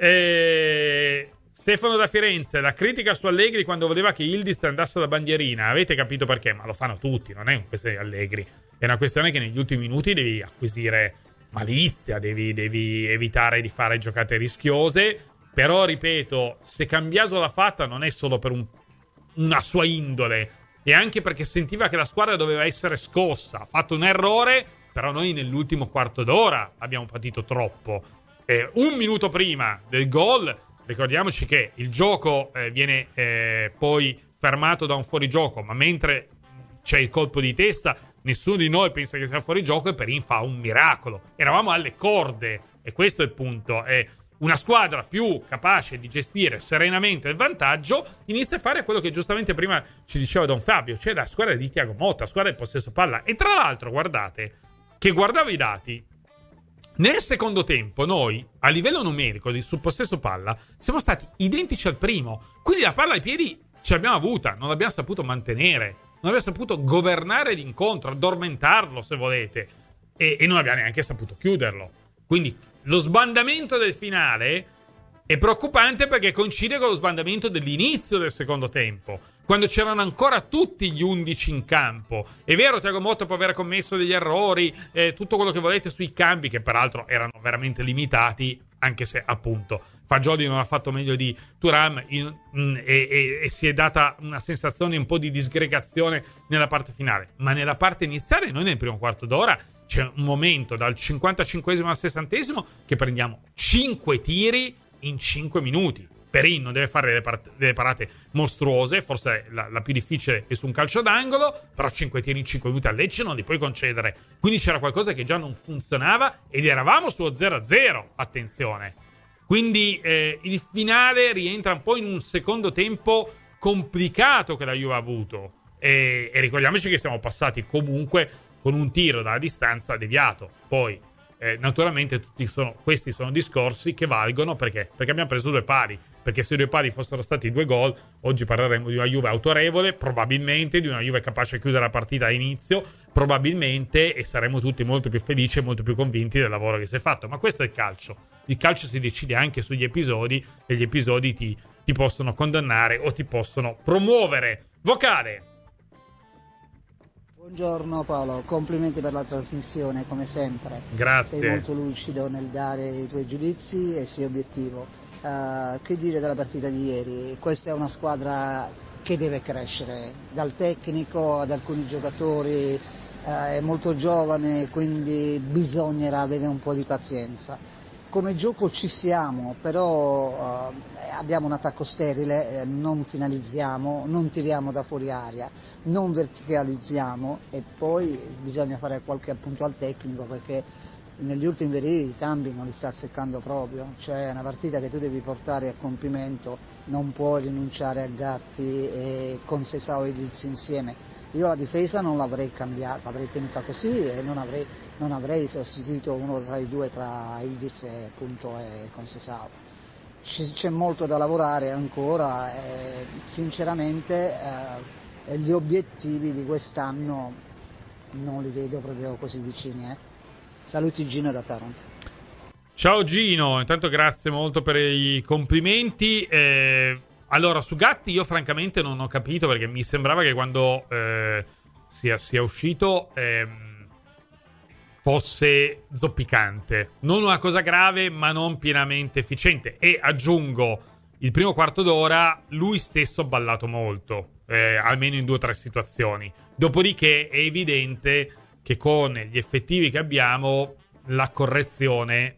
Stefano da Firenze, la critica su Allegri quando voleva che Yildiz andasse alla bandierina, avete capito perché? Ma lo fanno tutti, non è una questione di Allegri, è una questione che negli ultimi minuti devi acquisire malizia, devi evitare di fare giocate rischiose, però ripeto, se Cambiaso l'ha fatta non è solo per una sua indole, e anche perché sentiva che la squadra doveva essere scossa, ha fatto un errore, però noi nell'ultimo quarto d'ora abbiamo patito troppo. 1 minuto prima del gol, ricordiamoci che il gioco viene poi fermato da un fuorigioco, ma mentre c'è il colpo di testa nessuno di noi pensa che sia fuorigioco, e Perin fa un miracolo. Eravamo alle corde, e questo è il punto. Una squadra più capace di gestire serenamente il vantaggio inizia a fare quello che giustamente prima ci diceva Don Fabio, cioè la squadra di Thiago Motta, la squadra del possesso palla. E tra l'altro guardate che guardavo i dati, nel secondo tempo noi a livello numerico sul possesso palla siamo stati identici al primo, quindi la palla ai piedi ce l'abbiamo avuta, non l'abbiamo saputo mantenere, non abbiamo saputo governare l'incontro, addormentarlo se volete, e non abbiamo neanche saputo chiuderlo. Quindi lo sbandamento del finale è preoccupante perché coincide con lo sbandamento dell'inizio del secondo tempo, quando c'erano ancora tutti gli 11 in campo. È vero, Thiago Motta può aver commesso degli errori, tutto quello che volete sui cambi, che peraltro erano veramente limitati, anche se appunto Fagioli non ha fatto meglio di Thuram, e si è data una sensazione un po' di disgregazione nella parte finale. Ma nella parte iniziale, noi nel primo quarto d'ora c'è un momento dal 55esimo al 60esimo che prendiamo 5 tiri in 5 minuti. Perin non deve fare delle parate mostruose, forse la più difficile è su un calcio d'angolo, però 5 tiri in 5 minuti a Lecce non li puoi concedere. Quindi c'era qualcosa che già non funzionava ed eravamo sullo 0-0, attenzione. Quindi il finale rientra un po' in un secondo tempo complicato che la Juve ha avuto, e ricordiamoci che siamo passati comunque con un tiro dalla distanza deviato. Poi naturalmente questi sono discorsi che valgono perché abbiamo preso 2 pali, perché se i 2 pali fossero stati 2 gol oggi parleremmo di una Juve autorevole, probabilmente di una Juve capace di chiudere la partita a inizio, probabilmente, e saremmo tutti molto più felici e molto più convinti del lavoro che si è fatto. Ma questo è il calcio si decide anche sugli episodi, e gli episodi ti possono condannare o ti possono promuovere. Vocale. Buongiorno Paolo, complimenti per la trasmissione come sempre. Grazie. Sei molto lucido nel dare i tuoi giudizi e sei obiettivo. Che dire della partita di ieri? Questa è una squadra che deve crescere, dal tecnico ad alcuni giocatori, è molto giovane, quindi bisognerà avere un po' di pazienza. Come gioco ci siamo, però abbiamo un attacco sterile, non finalizziamo, non tiriamo da fuori area, non verticalizziamo, e poi bisogna fare qualche appunto al tecnico, perché negli ultimi periodi i cambi non li sta azzeccando proprio. Cioè è una partita che tu devi portare a compimento, non puoi rinunciare a Gatti e con Seisao e Yildiz insieme, Io la difesa non l'avrei cambiata, l'avrei tenuta così e non avrei sostituito uno tra i due, tra Ildiz e Conceição. C'è molto da lavorare ancora e sinceramente gli obiettivi di quest'anno non li vedo proprio così vicini. Saluti Gino da Taranto. Ciao Gino, intanto grazie molto per i complimenti. Allora, su Gatti io francamente non ho capito, perché mi sembrava che quando sia uscito fosse zoppicante. Non una cosa grave, ma non pienamente efficiente. E aggiungo, il primo quarto d'ora lui stesso ha ballato molto, almeno in 2 o 3 situazioni. Dopodiché è evidente che con gli effettivi che abbiamo la correzione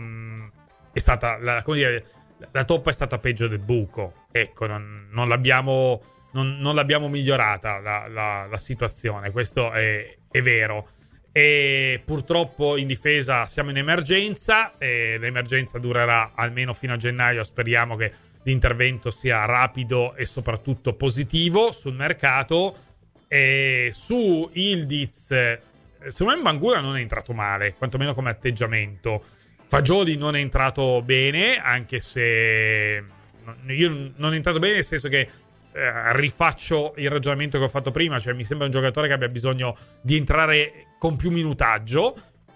è stata, come dire, la toppa è stata peggio del buco. Ecco, non l'abbiamo migliorata la situazione, questo è vero. E purtroppo in difesa siamo in emergenza, e l'emergenza durerà almeno fino a gennaio. Speriamo che l'intervento sia rapido e soprattutto positivo sul mercato. E su Ildiz, secondo me Bangura non è entrato male, quantomeno come atteggiamento. Fagioli non è entrato bene, anche se io non è entrato bene nel senso che rifaccio il ragionamento che ho fatto prima, cioè mi sembra un giocatore che abbia bisogno di entrare con più minutaggio.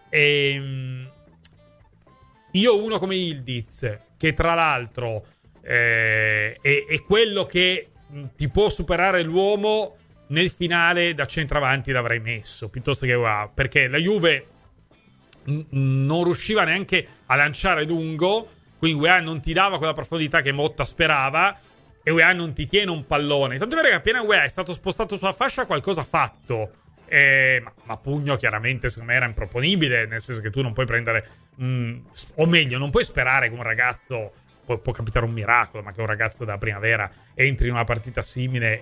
E io uno come Ildiz, che tra l'altro è quello che ti può superare l'uomo nel finale, da centravanti l'avrei messo piuttosto che Weah, perché la Juve non riusciva neanche a lanciare lungo, quindi Weah non ti dava quella profondità che Motta sperava, e Weah non ti tiene un pallone. Tanto è vero che appena Weah è stato spostato sulla fascia qualcosa ha fatto, ma Pugno chiaramente secondo me era improponibile, nel senso che tu non puoi prendere o meglio, non puoi sperare che un ragazzo, può capitare un miracolo, ma che un ragazzo della primavera entri in una partita simile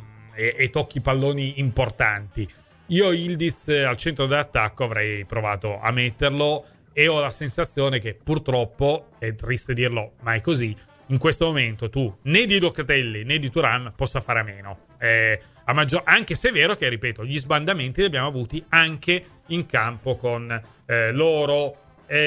e tocchi palloni importanti. Io Ildiz al centro dell'attacco avrei provato a metterlo, e ho la sensazione che purtroppo, è triste dirlo ma è così, in questo momento tu né di Locatelli né di Thuram possa fare a meno, anche se è vero che, ripeto, gli sbandamenti li abbiamo avuti anche in campo con loro.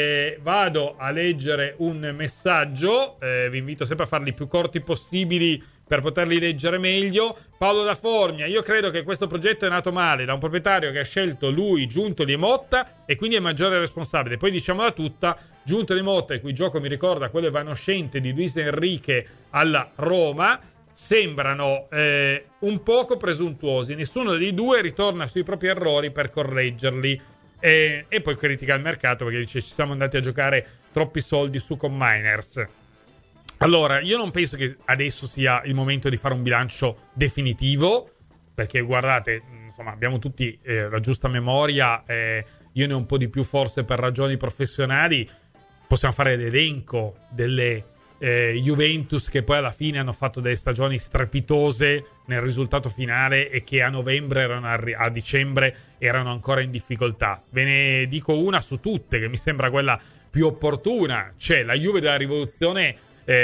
Vado a leggere un messaggio, vi invito sempre a farli più corti possibili per poterli leggere meglio. Paolo da Formia: io credo che questo progetto è nato male da un proprietario che ha scelto lui, Giuntoli e Motta, e quindi è maggiore responsabile. Poi diciamola tutta, Giuntoli e Motta, il cui gioco mi ricorda quello evanescente di Luis Enrique alla Roma, sembrano un poco presuntuosi. Nessuno dei due ritorna sui propri errori per correggerli. E poi critica il mercato perché dice: ci siamo andati a giocare troppi soldi su Combiners. Allora, io non penso che adesso sia il momento di fare un bilancio definitivo, perché guardate, insomma, abbiamo tutti la giusta memoria, io ne ho un po' di più forse per ragioni professionali. Possiamo fare l'elenco delle Juventus che poi alla fine hanno fatto delle stagioni strepitose nel risultato finale e che a novembre a dicembre erano ancora in difficoltà. Ve ne dico una su tutte che mi sembra quella più opportuna. C'è la Juve della rivoluzione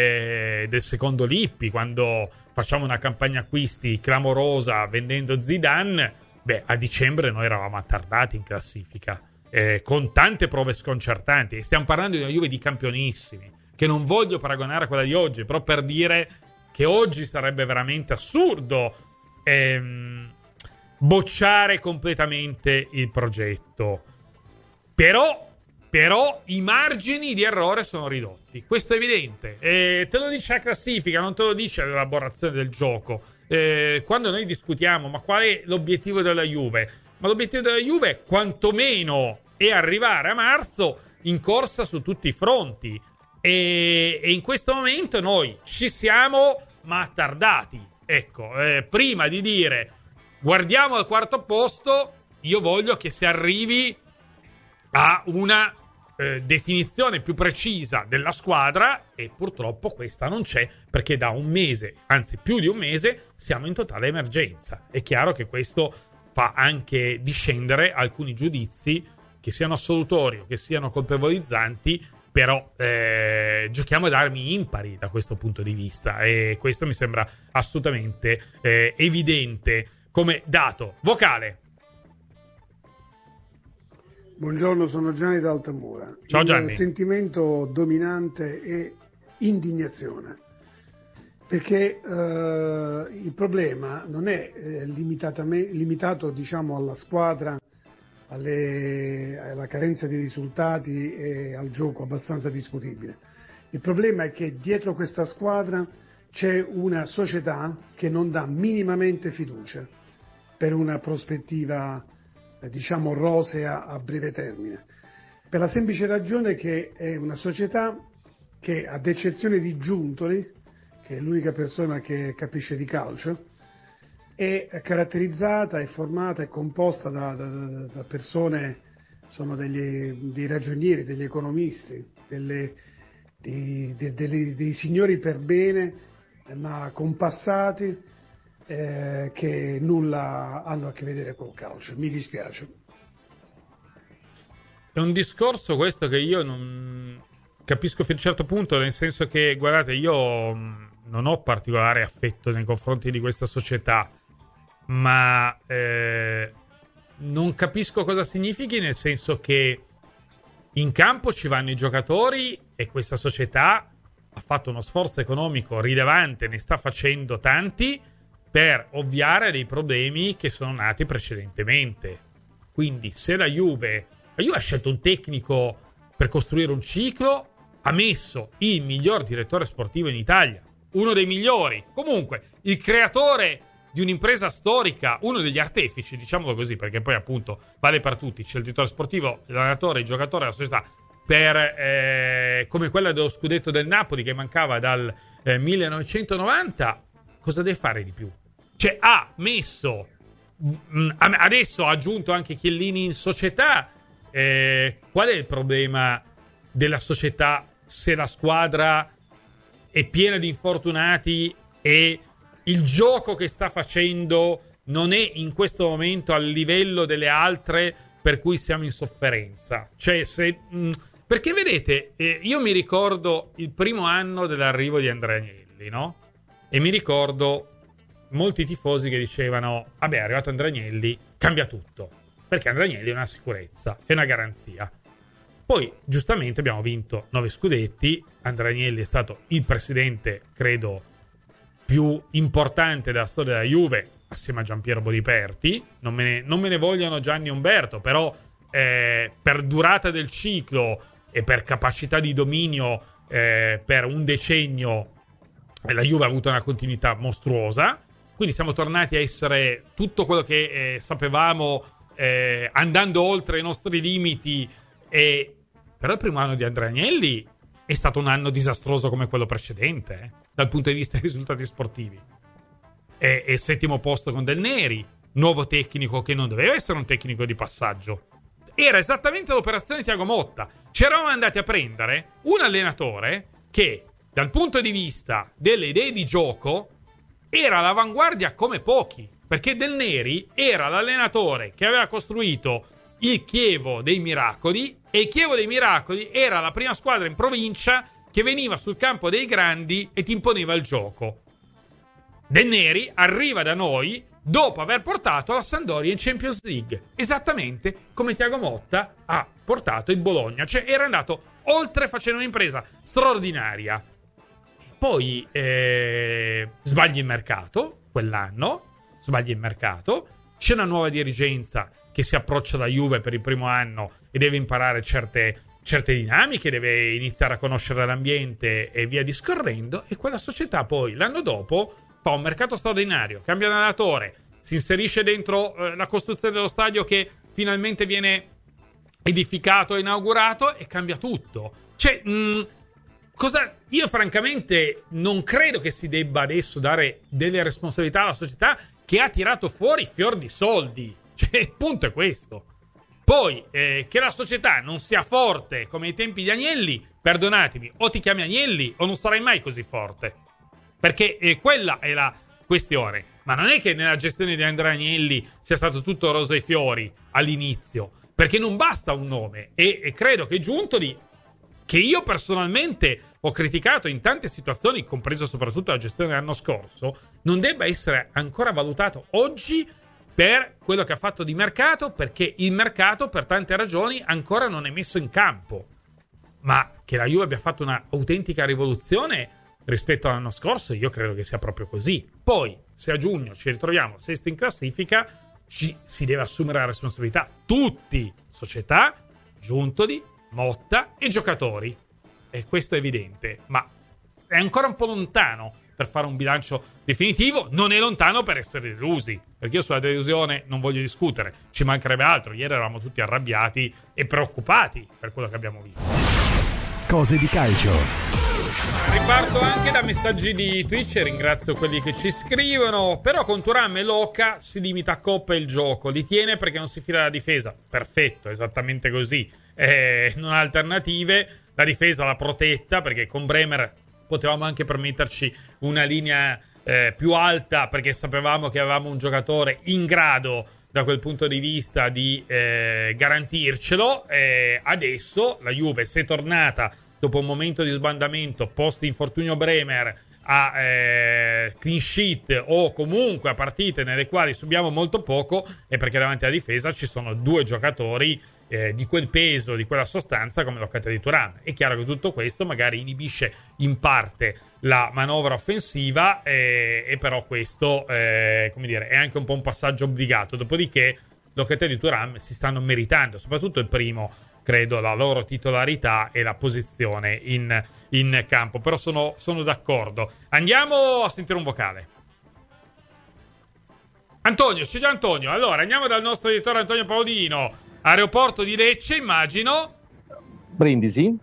del secondo Lippi, quando facciamo una campagna acquisti clamorosa vendendo Zidane. A dicembre noi eravamo attardati in classifica, con tante prove sconcertanti, e stiamo parlando di una Juve di campionissimi, che non voglio paragonare a quella di oggi, però per dire che oggi sarebbe veramente assurdo bocciare completamente il progetto. Però i margini di errore sono ridotti, questo è evidente, te lo dice la classifica, non te lo dice l'elaborazione del gioco. Quando noi discutiamo ma qual è l'obiettivo della Juve, ma l'obiettivo della Juve quantomeno è arrivare a marzo in corsa su tutti i fronti, e in questo momento noi ci siamo ma attardati. Ecco, prima di dire guardiamo al quarto posto, io voglio che si arrivi a una definizione più precisa della squadra, e purtroppo questa non c'è, perché da un mese, anzi più di un mese, siamo in totale emergenza. È chiaro che questo fa anche discendere alcuni giudizi, che siano assolutori o che siano colpevolizzanti, però giochiamo ad armi impari da questo punto di vista, e questo mi sembra assolutamente evidente come dato. Vocale. Buongiorno, sono Gianni da Altamura. Ciao Gianni. Il sentimento dominante è indignazione, perché il problema non è limitato diciamo alla squadra, alla carenza di risultati e al gioco abbastanza discutibile. Il problema è che dietro questa squadra c'è una società che non dà minimamente fiducia per una prospettiva diciamo rosea a breve termine, per la semplice ragione che è una società che, ad eccezione di Giuntoli, che è l'unica persona che capisce di calcio, è caratterizzata, è formata, è composta da persone, sono dei ragionieri, degli economisti, dei signori per bene, ma compassati, che nulla hanno a che vedere col calcio. Mi dispiace. È un discorso questo che io non capisco fino a un certo punto, nel senso che, guardate, io non ho particolare affetto nei confronti di questa società, ma non capisco cosa significhi, nel senso che in campo ci vanno i giocatori e questa società ha fatto uno sforzo economico rilevante, ne sta facendo tanti per ovviare dei problemi che sono nati precedentemente. Quindi se la Juve ha scelto un tecnico per costruire un ciclo, ha messo il miglior direttore sportivo in Italia, uno dei migliori, comunque il creatore di un'impresa storica, uno degli artefici, diciamolo così, perché poi appunto vale per tutti, c'è il direttore sportivo, l'allenatore, il giocatore, la società, come quella dello scudetto del Napoli che mancava dal 1990. Cosa deve fare di più? Cioè, ha messo, adesso ha aggiunto anche Chiellini in società. Qual è il problema della società se la squadra è piena di infortunati e il gioco che sta facendo non è in questo momento al livello delle altre, per cui siamo in sofferenza? Cioè, perché vedete, io mi ricordo il primo anno dell'arrivo di Andrea Agnelli, no? E mi ricordo molti tifosi che dicevano: vabbè, è arrivato Andrea Agnelli, cambia tutto, perché Andrea Agnelli è una sicurezza, è una garanzia. Poi giustamente abbiamo vinto 9 scudetti. Andrea Agnelli è stato il presidente, credo, più importante della storia della Juve, assieme a Giampiero Boniperti. Non me ne vogliono Gianni e Umberto, però per durata del ciclo e per capacità di dominio per un decennio la Juve ha avuto una continuità mostruosa. Quindi siamo tornati a essere tutto quello che sapevamo, andando oltre i nostri limiti. Però il primo anno di Andrea Agnelli è stato un anno disastroso come quello precedente, dal punto di vista dei risultati sportivi. È settimo posto con Del Neri, nuovo tecnico che non doveva essere un tecnico di passaggio. Era esattamente l'operazione Thiago Motta. Ci eravamo andati a prendere un allenatore che, dal punto di vista delle idee di gioco, era all'avanguardia come pochi, perché Del Neri era l'allenatore che aveva costruito il Chievo dei Miracoli, e il Chievo dei Miracoli era la prima squadra in provincia che veniva sul campo dei grandi e ti imponeva il gioco. Del Neri arriva da noi dopo aver portato la Sampdoria in Champions League, esattamente come Thiago Motta ha portato il Bologna. Cioè era andato oltre facendo un'impresa straordinaria. Poi sbagli il mercato quell'anno, c'è una nuova dirigenza che si approccia alla Juve per il primo anno e deve imparare certe dinamiche, deve iniziare a conoscere l'ambiente e via discorrendo, e quella società poi l'anno dopo fa un mercato straordinario, cambia allenatore, si inserisce dentro la costruzione dello stadio che finalmente viene edificato e inaugurato, e cambia tutto. Cioè, io francamente non credo che si debba adesso dare delle responsabilità alla società che ha tirato fuori fior di soldi. Cioè, il punto è questo. Poi, che la società non sia forte come ai tempi di Agnelli, perdonatemi, o ti chiami Agnelli o non sarai mai così forte. Perché quella è la questione. Ma non è che nella gestione di Andrea Agnelli sia stato tutto rose e fiori all'inizio, perché non basta un nome. E credo che Giuntoli che io personalmente ho criticato in tante situazioni, compreso soprattutto la gestione dell'anno scorso, non debba essere ancora valutato oggi per quello che ha fatto di mercato, perché il mercato per tante ragioni ancora non è messo in campo. Ma che la Juve abbia fatto una autentica rivoluzione rispetto all'anno scorso, io credo che sia proprio così. Poi, se a giugno ci ritroviamo sesti in classifica, si deve assumere la responsabilità tutti, società, Giuntoli, Motta e giocatori. E questo è evidente, ma è ancora un po' lontano per fare un bilancio definitivo, non è lontano per essere delusi, perché io sulla delusione non voglio discutere, ci mancherebbe altro. Ieri eravamo tutti arrabbiati e preoccupati per quello che abbiamo visto. Cose di calcio. Riparto anche da messaggi di Twitch e ringrazio quelli che ci scrivono. Però con Thuram e Loca si limita a Coppa e il gioco, li tiene perché non si fila la difesa. Perfetto, esattamente così. Non ha alternative, la difesa l'ha protetta, perché con Bremer potevamo anche permetterci una linea più alta, perché sapevamo che avevamo un giocatore in grado da quel punto di vista di garantircelo. Adesso la Juve, se è tornata dopo un momento di sbandamento post infortunio Bremer a clean sheet o comunque a partite nelle quali subiamo molto poco, è perché davanti alla difesa ci sono due giocatori di quel peso, di quella sostanza come Locatelli di Thuram. È chiaro che tutto questo magari inibisce in parte la manovra offensiva, e però questo come dire, è anche un po' un passaggio obbligato. Dopodiché Locatelli di Thuram si stanno meritando, soprattutto il primo, credo, la loro titolarità e la posizione in campo. Però sono d'accordo. Andiamo a sentire un vocale. Antonio, c'è già Antonio. Allora andiamo dal nostro editore Antonio Paolino. Aeroporto di Lecce, immagino. Brindisi.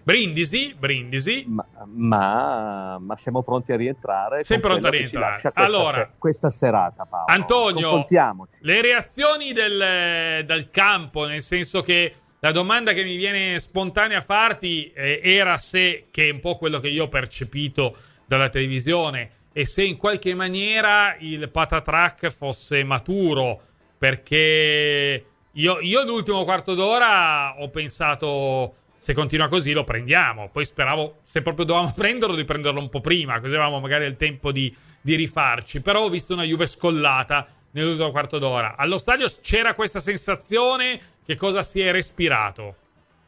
Ma siamo pronti a rientrare. Sei pronto a rientrare. Allora, questa serata, Paolo. Antonio, le reazioni del campo, nel senso che la domanda che mi viene spontanea a farti era se, che è un po' quello che io ho percepito dalla televisione, e se in qualche maniera il patatrack fosse maturo, perché io l'ultimo quarto d'ora ho pensato, se continua così lo prendiamo. Poi speravo, se proprio dovevamo prenderlo, di prenderlo un po' prima, così avevamo magari il tempo di rifarci. Però ho visto una Juve scollata nell'ultimo quarto d'ora. Allo stadio c'era questa sensazione? Che cosa si è respirato?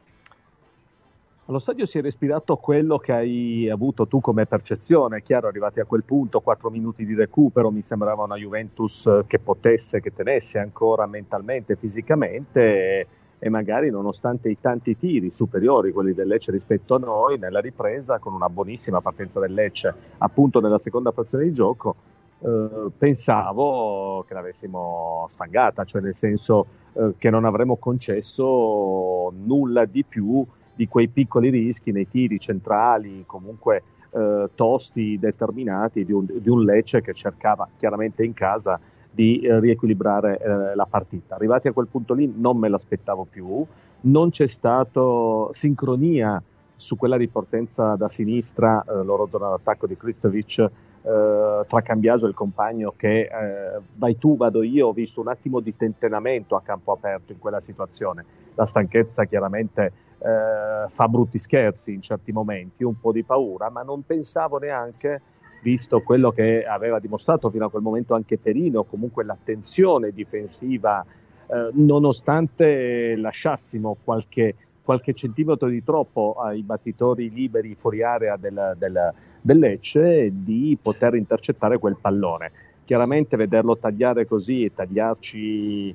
Allo stadio si è respirato quello che hai avuto tu come percezione. Chiaro, arrivati a quel punto, 4 minuti di recupero, mi sembrava una Juventus che tenesse ancora mentalmente e fisicamente, e magari nonostante i tanti tiri superiori, quelli del Lecce rispetto a noi, nella ripresa, con una buonissima partenza del Lecce appunto nella seconda frazione di gioco, pensavo che l'avessimo sfangata, cioè nel senso che non avremmo concesso nulla di più di quei piccoli rischi nei tiri centrali, comunque tosti, determinati, di un Lecce che cercava chiaramente in casa di riequilibrare la partita. Arrivati a quel punto lì non me l'aspettavo più, non c'è stato sincronia su quella ripartenza da sinistra, loro zona d'attacco di Kristovic, tra Cambiaso e il compagno, che vai tu, vado io. Ho visto un attimo di tentennamento a campo aperto in quella situazione. La stanchezza chiaramente fa brutti scherzi in certi momenti, un po' di paura, ma non pensavo neanche, visto quello che aveva dimostrato fino a quel momento anche Terino, comunque l'attenzione difensiva, nonostante lasciassimo qualche centimetro di troppo ai battitori liberi fuori area del Lecce, di poter intercettare quel pallone. Chiaramente vederlo tagliare così e tagliarci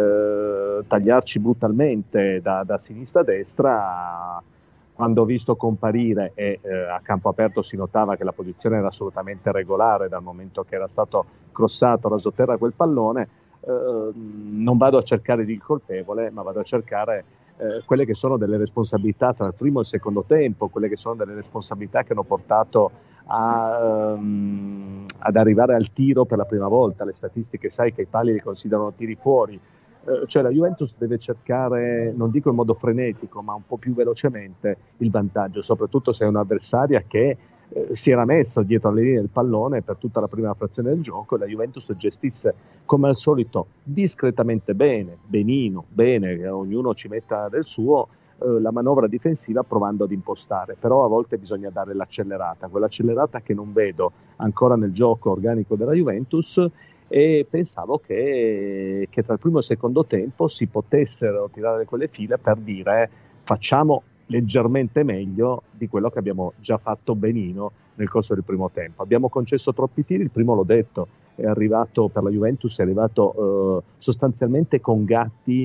brutalmente da sinistra a destra, quando ho visto comparire e a campo aperto si notava che la posizione era assolutamente regolare dal momento che era stato crossato, rasoterra quel pallone, non vado a cercare il colpevole, ma vado a cercare quelle che sono delle responsabilità tra il primo e il secondo tempo, quelle che sono delle responsabilità che hanno portato ad arrivare al tiro per la prima volta. Le statistiche, sai che i pali li considerano tiri fuori, cioè la Juventus deve cercare, non dico in modo frenetico, ma un po' più velocemente il vantaggio, soprattutto se è un'avversaria che si era messo dietro alle linee del pallone per tutta la prima frazione del gioco, e la Juventus gestisse come al solito discretamente bene, benino, bene, che ognuno ci metta del suo, la manovra difensiva provando ad impostare, però a volte bisogna dare l'accelerata, quell'accelerata che non vedo ancora nel gioco organico della Juventus, e pensavo che tra il primo e il secondo tempo si potessero tirare quelle file per dire facciamo leggermente meglio di quello che abbiamo già fatto benino nel corso del primo tempo. Abbiamo concesso troppi tiri, il primo l'ho detto, è arrivato per la Juventus, è arrivato sostanzialmente con Gatti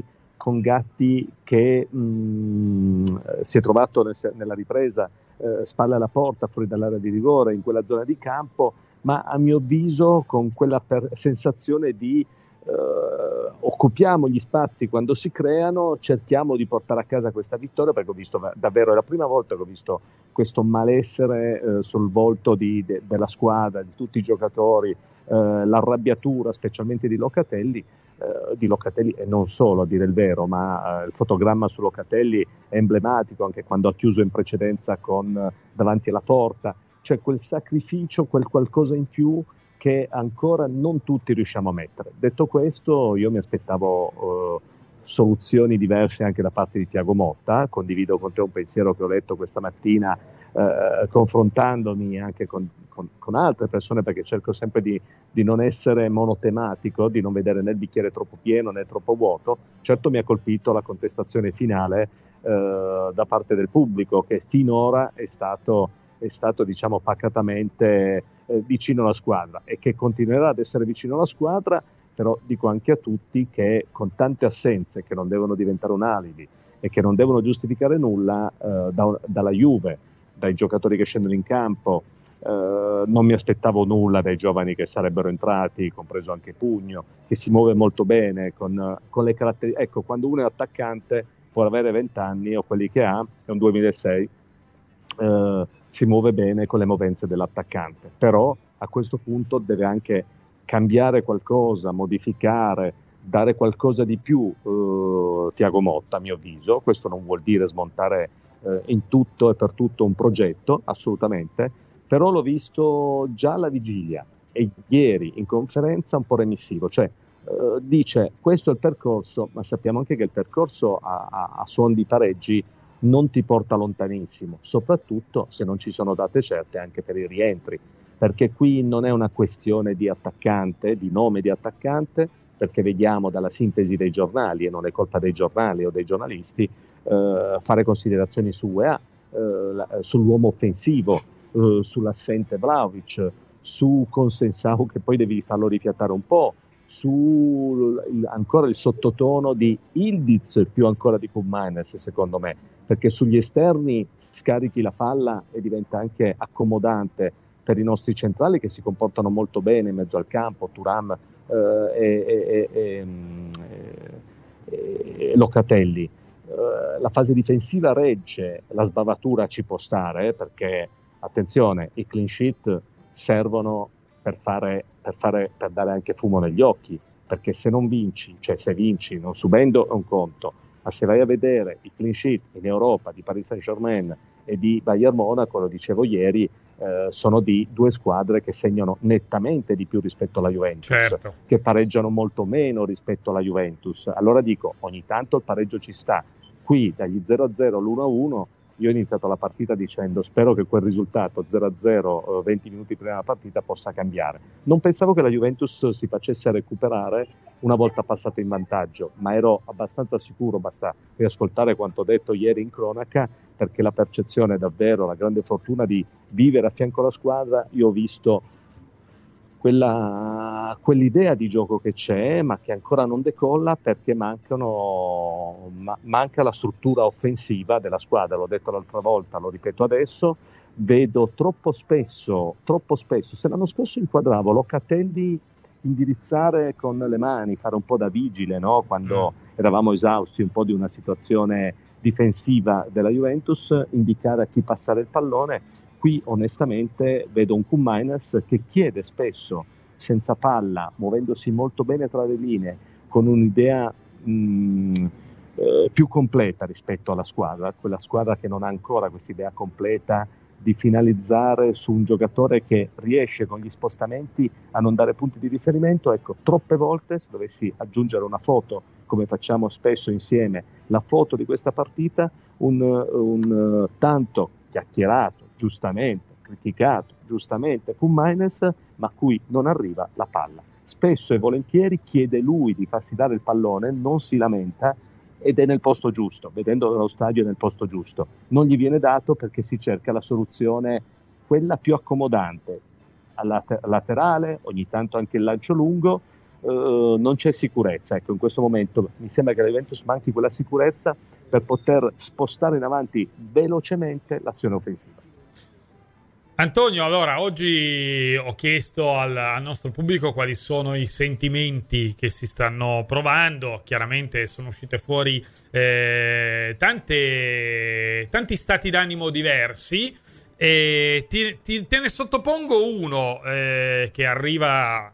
che si è trovato nella ripresa spalle alla porta, fuori dall'area di rigore, in quella zona di campo, ma a mio avviso con quella sensazione di occupiamo gli spazi quando si creano, cerchiamo di portare a casa questa vittoria, perché ho visto davvero, è la prima volta che ho visto questo malessere sul volto della squadra, di tutti i giocatori, l'arrabbiatura specialmente di Locatelli e non solo, a dire il vero, ma il fotogramma su Locatelli è emblematico, anche quando ha chiuso in precedenza davanti alla porta, c'è quel sacrificio, quel qualcosa in più che ancora non tutti riusciamo a mettere. Detto questo, io mi aspettavo soluzioni diverse anche da parte di Thiago Motta. Condivido con te un pensiero che ho letto questa mattina confrontandomi anche con altre persone, perché cerco sempre di non essere monotematico, di non vedere né il bicchiere troppo pieno né troppo vuoto. Certo mi ha colpito la contestazione finale da parte del pubblico, che finora è stato diciamo pacatamente vicino alla squadra, e che continuerà ad essere vicino alla squadra. Però dico anche a tutti che con tante assenze che non devono diventare un alibi e che non devono giustificare nulla, dalla Juve, dai giocatori che scendono in campo, non mi aspettavo nulla dai giovani che sarebbero entrati, compreso anche Pugno, che si muove molto bene con le caratteristiche. Ecco, quando uno è attaccante può avere 20 anni o quelli che ha, è un 2006, si muove bene con le movenze dell'attaccante, però a questo punto deve anche cambiare qualcosa, modificare, dare qualcosa di più Thiago Motta, a mio avviso. Questo non vuol dire smontare in tutto e per tutto un progetto, assolutamente, però l'ho visto già alla vigilia e ieri in conferenza un po' remissivo, cioè dice questo è il percorso, ma sappiamo anche che il percorso a suon di pareggi non ti porta lontanissimo, soprattutto se non ci sono date certe anche per i rientri, perché qui non è una questione di attaccante, di nome di attaccante, perché vediamo dalla sintesi dei giornali, e non è colpa dei giornali o dei giornalisti, fare considerazioni su UEA, sull'uomo offensivo, sull'assente Vlahovic, su Consensau che poi devi farlo rifiatare un po', ancora il sottotono di Ildiz più ancora di Koopmeiners, secondo me, perché sugli esterni scarichi la palla e diventa anche accomodante per i nostri centrali che si comportano molto bene in mezzo al campo, Thuram e Locatelli. La fase difensiva regge, la sbavatura ci può stare, perché attenzione, i clean sheet servono per dare anche fumo negli occhi, perché se non vinci, cioè se vinci non subendo è un conto, ma se vai a vedere i clean sheet in Europa di Paris Saint-Germain e di Bayern Monaco, lo dicevo ieri, sono di due squadre che segnano nettamente di più rispetto alla Juventus, certo, che pareggiano molto meno rispetto alla Juventus. Allora dico, ogni tanto il pareggio ci sta. Qui dagli 0-0 all'1-1 io ho iniziato la partita dicendo spero che quel risultato 0-0 20 minuti prima della partita possa cambiare. Non pensavo che la Juventus si facesse recuperare una volta passata in vantaggio, ma ero abbastanza sicuro, basta riascoltare quanto ho detto ieri in cronaca, perché la percezione è davvero la grande fortuna di vivere a fianco alla squadra. Io ho visto quell'idea di gioco che c'è, ma che ancora non decolla perché manca la struttura offensiva della squadra. L'ho detto l'altra volta, lo ripeto adesso, vedo troppo spesso, se l'anno scorso inquadravo Locatelli indirizzare con le mani, fare un po' da vigile, no? Quando eravamo esausti un po' di una situazione difensiva della Juventus, indicare a chi passare il pallone. Qui onestamente vedo un Koopmeiners che chiede spesso senza palla, muovendosi molto bene tra le linee, con un'idea più completa rispetto alla squadra, quella squadra che non ha ancora questa idea completa di finalizzare su un giocatore che riesce con gli spostamenti a non dare punti di riferimento. Ecco, troppe volte, se dovessi aggiungere una foto, come facciamo spesso insieme, la foto di questa partita, un tanto chiacchierato, giustamente, criticato, giustamente Koumainis, ma a cui non arriva la palla. Spesso e volentieri chiede lui di farsi dare il pallone, non si lamenta ed è nel posto giusto, vedendo dallo stadio è nel posto giusto. Non gli viene dato perché si cerca la soluzione, quella più accomodante, laterale, ogni tanto anche il lancio lungo, non c'è sicurezza. Ecco, in questo momento mi sembra che alla Juventus manchi quella sicurezza per poter spostare in avanti velocemente l'azione offensiva. Antonio, allora, oggi ho chiesto al nostro pubblico quali sono i sentimenti che si stanno provando. Chiaramente sono uscite fuori tanti stati d'animo diversi. E te ne sottopongo uno che arriva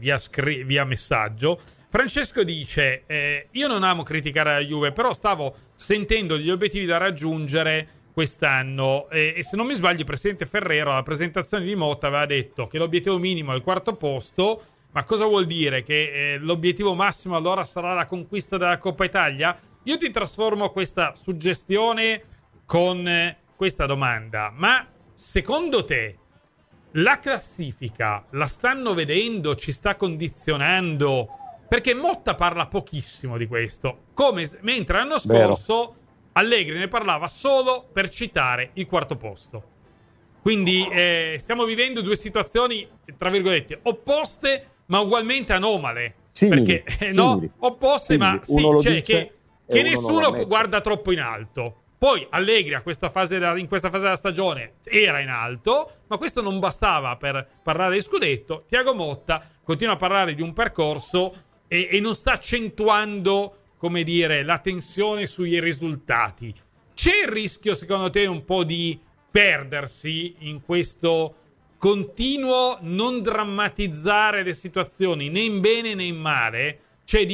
via messaggio. Francesco dice: io non amo criticare la Juve, però stavo sentendo gli obiettivi da raggiungere quest'anno e se non mi sbaglio il presidente Ferrero alla presentazione di Motta aveva detto che l'obiettivo minimo è il 4º posto. Ma cosa vuol dire? Che l'obiettivo massimo allora sarà la conquista della Coppa Italia? Io ti trasformo questa suggestione con questa domanda: ma secondo te la classifica la stanno vedendo, ci sta condizionando? Perché Motta parla pochissimo di questo, mentre l'anno scorso Allegri ne parlava solo per citare il 4º posto. Quindi stiamo vivendo due situazioni, tra virgolette, opposte ma ugualmente anomale. Simili, perché no, opposte simili. Ma sì, cioè che nessuno guarda troppo in alto. Poi Allegri in questa fase della stagione era in alto, ma questo non bastava per parlare di scudetto. Thiago Motta continua a parlare di un percorso e non sta accentuando, come dire, la tensione sui risultati. C'è il rischio, secondo te, un po' di perdersi in questo continuo non drammatizzare le situazioni né in bene né in male? Cioè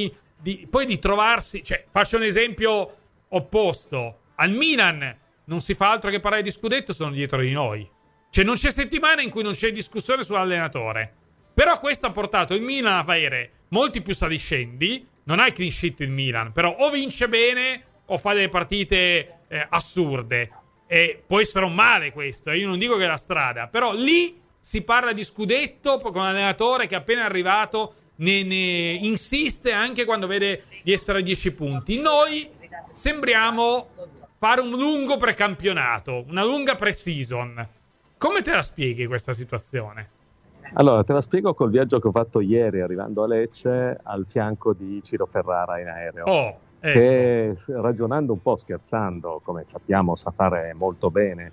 poi di trovarsi, cioè, faccio un esempio opposto. Al Milan non si fa altro che parlare di scudetto, sono dietro di noi. Cioè non c'è settimana in cui non c'è discussione sull'allenatore. Però questo ha portato il Milan a avere molti più saliscendi. Non ha il clean sheet il Milan, però o vince bene o fa delle partite assurde. E può essere un male questo, io non dico che è la strada, però lì si parla di scudetto con un allenatore che appena arrivato ne insiste anche quando vede di essere a 10 punti. Noi sembriamo fare un lungo precampionato, una lunga pre-season. Come te la spieghi questa situazione? Allora, te la spiego col viaggio che ho fatto ieri arrivando a Lecce al fianco di Ciro Ferrara in aereo. Che ragionando un po', scherzando, come sappiamo sa fare molto bene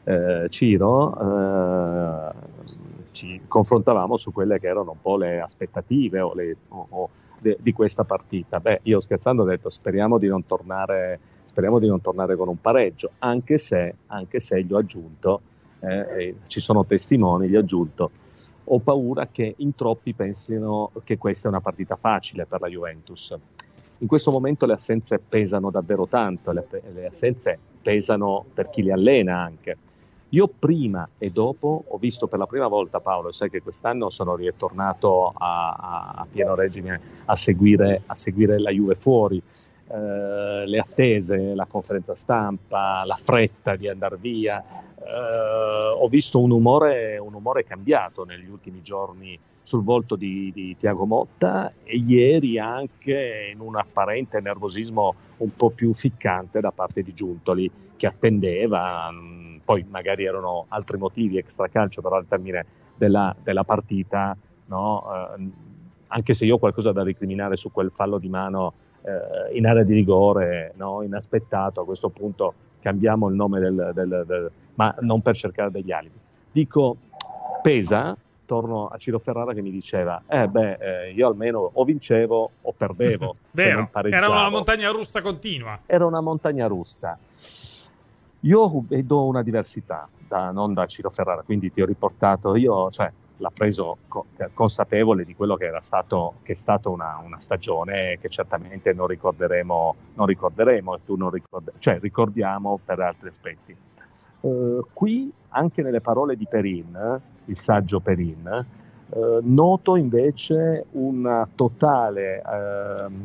Ciro, ci confrontavamo su quelle che erano un po' le aspettative di questa partita. Io scherzando ho detto speriamo di non tornare con un pareggio, anche se gli ho aggiunto, ci sono testimoni, gli ho aggiunto, ho paura che in troppi pensino che questa è una partita facile per la Juventus. In questo momento le assenze pesano davvero tanto, le assenze pesano per chi le allena anche. Io prima e dopo ho visto per la prima volta, Paolo, sai che quest'anno sono ritornato a pieno regime a seguire la Juve fuori, le attese, la conferenza stampa, la fretta di andare via. Ho visto un umore cambiato negli ultimi giorni sul volto di Thiago Motta e ieri anche in un apparente nervosismo un po' più ficcante da parte di Giuntoli, che attendeva, poi magari erano altri motivi extracalcio, però al termine della partita, no? Anche se io ho qualcosa da recriminare su quel fallo di mano in area di rigore, no? Inaspettato, a questo punto cambiamo il nome ma non per cercare degli alibi. Dico, pesa. Torno a Ciro Ferrara che mi diceva io almeno o vincevo o perdevo. Vero, era una montagna russa continua. Era una montagna russa. Io vedo una diversità non da Ciro Ferrara, quindi ti ho riportato l'ha preso consapevole di quello che è stato una stagione che certamente non ricorderemo e tu ricordiamo per altri aspetti. Qui anche nelle parole di Perin, il saggio Perin, noto invece una totale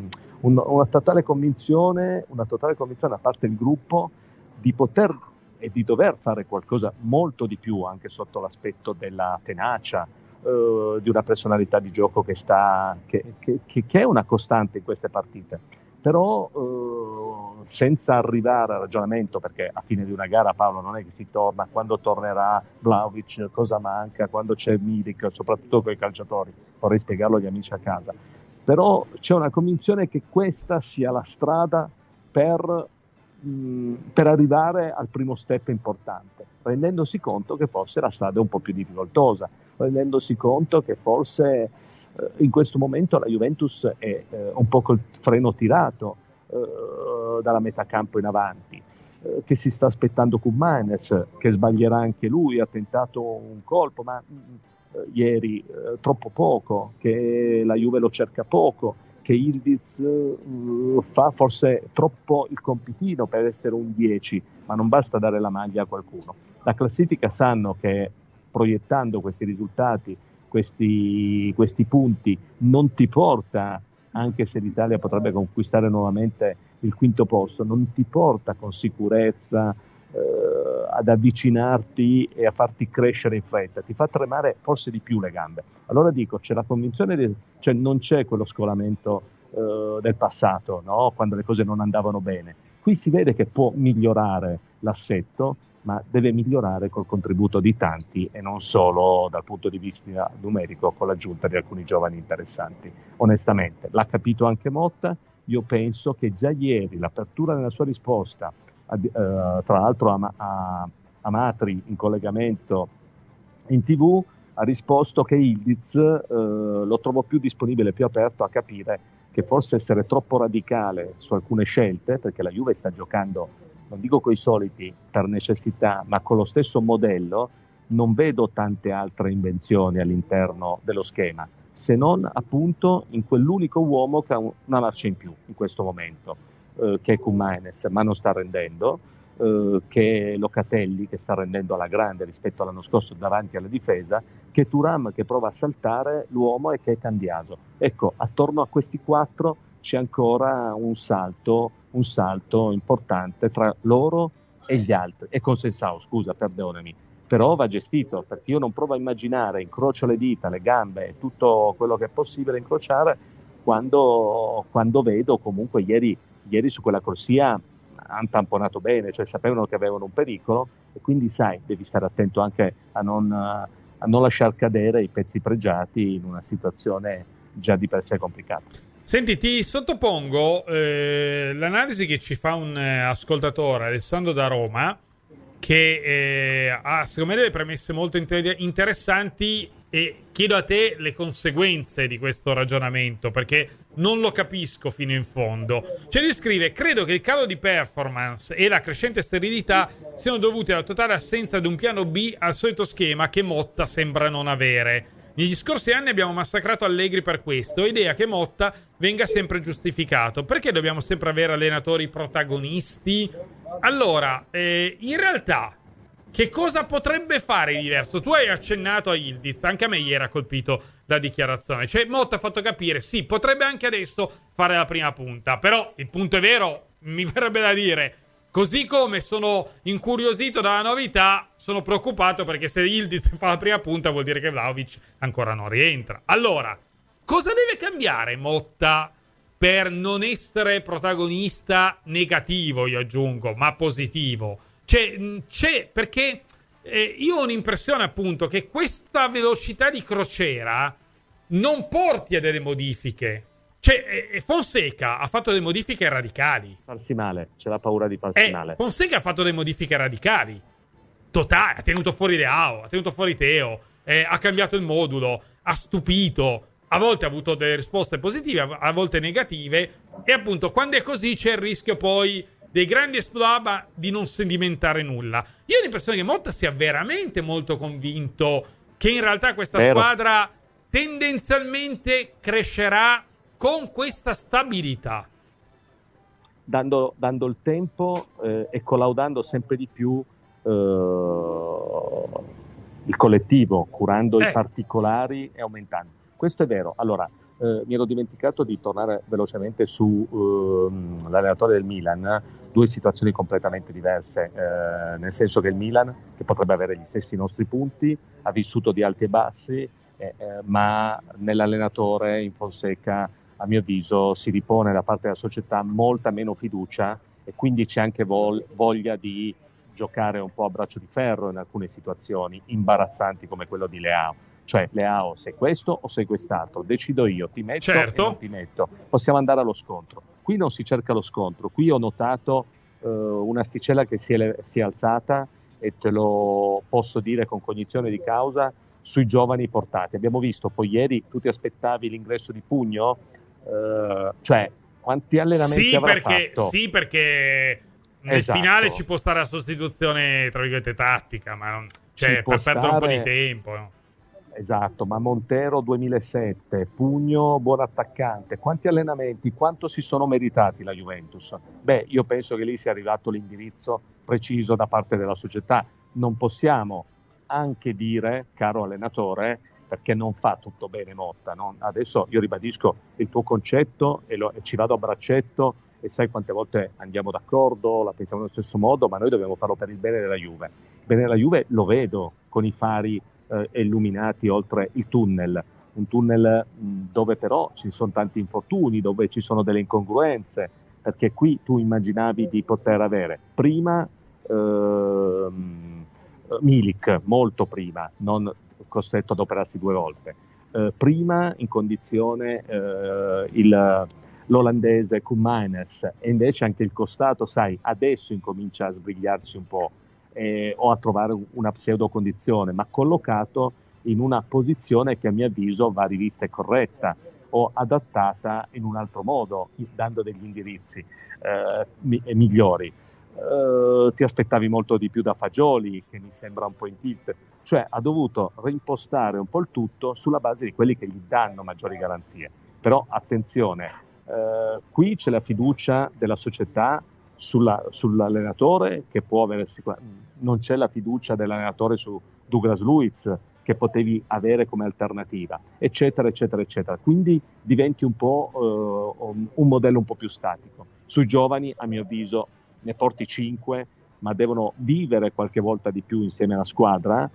una totale convinzione da parte del gruppo di poter e di dover fare qualcosa molto di più, anche sotto l'aspetto della tenacia, di una personalità di gioco che è una costante in queste partite, però senza arrivare al ragionamento, perché a fine di una gara, Paolo, non è che si torna quando tornerà Vlahovic, cosa manca, quando c'è Milik, soprattutto con i calciatori, vorrei spiegarlo agli amici a casa, però c'è una convinzione che questa sia la strada per arrivare al primo step importante, rendendosi conto che forse la strada è un po' più difficoltosa, rendendosi conto che forse in questo momento la Juventus è un po' col freno tirato dalla metà campo in avanti, che si sta aspettando Koumanies, che sbaglierà anche lui, ha tentato un colpo, ma ieri troppo poco, che la Juve lo cerca poco, che Yildiz fa forse troppo il compitino per essere un 10, ma non basta dare la maglia a qualcuno. La classifica sanno che proiettando questi risultati, questi punti, non ti porta, anche se l'Italia potrebbe conquistare nuovamente il quinto posto, non ti porta con sicurezza ad avvicinarti e a farti crescere in fretta, ti fa tremare forse di più le gambe. Allora dico, c'è la convinzione, cioè non c'è quello scolamento del passato, no? Quando le cose non andavano bene. Qui si vede che può migliorare l'assetto, ma deve migliorare col contributo di tanti e non solo dal punto di vista numerico, con l'aggiunta di alcuni giovani interessanti. Onestamente, l'ha capito anche Motta. Io penso che già ieri l'apertura nella sua risposta, tra l'altro a Matri in collegamento in TV, ha risposto che Yildiz lo trovo più disponibile, più aperto a capire che forse essere troppo radicale su alcune scelte, perché la Juve sta giocando, non dico coi soliti per necessità, ma con lo stesso modello, non vedo tante altre invenzioni all'interno dello schema, se non appunto in quell'unico uomo che ha una marcia in più in questo momento, che è Koumanies, ma non sta rendendo, che è Locatelli, che sta rendendo alla grande rispetto all'anno scorso davanti alla difesa, che è Thuram, che prova a saltare l'uomo, e che è Cambiaso. Ecco, attorno a questi quattro c'è ancora un salto importante tra loro e gli altri, e con Sensao, scusa, perdonami, però va gestito, perché io non provo a immaginare, incrocio le dita, le gambe, tutto quello che è possibile incrociare, quando vedo comunque ieri su quella corsia hanno tamponato bene, cioè sapevano che avevano un pericolo, e quindi sai, devi stare attento anche a non lasciar cadere i pezzi pregiati in una situazione già di per sé complicata. Senti, ti sottopongo l'analisi che ci fa un ascoltatore, Alessandro da Roma, che ha secondo me delle premesse molto interessanti, e chiedo a te le conseguenze di questo ragionamento, perché non lo capisco fino in fondo. Cioè lui scrive: credo che il calo di performance e la crescente sterilità siano dovuti alla totale assenza di un piano B al solito schema che Motta sembra non avere. Negli scorsi anni abbiamo massacrato Allegri per questo, idea che Motta venga sempre giustificato. Perché dobbiamo sempre avere allenatori protagonisti? Allora, in realtà, che cosa potrebbe fare di diverso? Tu hai accennato a Yildiz, anche a me ieri ha colpito la dichiarazione. Cioè, Motta ha fatto capire, sì, potrebbe anche adesso fare la prima punta, però il punto è vero, mi verrebbe da dire, così come sono incuriosito dalla novità, sono preoccupato perché se Yildiz fa la prima punta vuol dire che Vlahovic ancora non rientra. Allora, cosa deve cambiare Motta per non essere protagonista negativo, io aggiungo, ma positivo? C'è perché io ho un'impressione appunto che questa velocità di crociera non porti a delle modifiche. Cioè, Fonseca ha fatto delle modifiche radicali. Farsi male, c'è la paura di farsi male. Fonseca ha fatto delle modifiche radicali. Totale, ha tenuto fuori Leao, ha tenuto fuori Teo, ha cambiato il modulo, ha stupito. A volte ha avuto delle risposte positive, a volte negative. E appunto, quando è così c'è il rischio poi dei grandi exploit, ma di non sedimentare nulla. Io ho l'impressione che Motta sia veramente molto convinto che in realtà questa squadra tendenzialmente crescerà con questa stabilità, dando il tempo e collaudando sempre di più il collettivo, curando i particolari e aumentando. Questo è vero. Allora, mi ero dimenticato di tornare velocemente su l'allenatore del Milan, due situazioni completamente diverse, nel senso che il Milan, che potrebbe avere gli stessi nostri punti, ha vissuto di alti e bassi, ma nell'allenatore in Fonseca, a mio avviso, si ripone da parte della società molta meno fiducia e quindi c'è anche voglia di giocare un po' a braccio di ferro in alcune situazioni imbarazzanti come quello di Leao. Cioè, Leao, sei questo o sei quest'altro? Decido io, ti metto o non ti metto. Possiamo andare allo scontro. Qui non si cerca lo scontro. Qui ho notato un'asticella che si è alzata, e te lo posso dire con cognizione di causa, sui giovani portati. Abbiamo visto poi ieri, tu ti aspettavi l'ingresso di Pugno? Cioè, quanti allenamenti avrà fatto? Sì, perché nel finale ci può stare la sostituzione, tra virgolette, tattica, ma non, cioè, per perdere un po' di tempo, no? Esatto, ma Montero 2007, Pugno buon attaccante, quanti allenamenti, quanto si sono meritati la Juventus? Beh, io penso che lì sia arrivato l'indirizzo preciso da parte della società. Non possiamo anche dire, caro allenatore, perché non fa tutto bene Motta, no? Adesso io ribadisco il tuo concetto e ci vado a braccetto, e sai quante volte andiamo d'accordo, la pensiamo nello stesso modo, ma noi dobbiamo farlo per il bene della Juve. Il bene della Juve lo vedo con i fari illuminati oltre il tunnel, un tunnel dove però ci sono tanti infortuni, dove ci sono delle incongruenze, perché qui tu immaginavi di poter avere prima Milik, molto prima, non costretto ad operarsi 2 volte, prima in condizione l'olandese Koeman, e invece anche il costato, sai, adesso incomincia a sbrigliarsi un po', o a trovare una pseudo condizione, ma collocato in una posizione che a mio avviso va rivista e corretta o adattata in un altro modo, dando degli indirizzi migliori. Ti aspettavi molto di più da Fagioli, che mi sembra un po' in tilt, cioè ha dovuto reimpostare un po' il tutto sulla base di quelli che gli danno maggiori garanzie. Però attenzione, qui c'è la fiducia della società sull'allenatore, che può avere non c'è la fiducia dell'allenatore su Douglas Luiz, che potevi avere come alternativa, eccetera eccetera eccetera. Quindi diventi un po' un modello un po' più statico. Sui giovani, a mio avviso, ne porti 5, ma devono vivere qualche volta di più insieme alla squadra,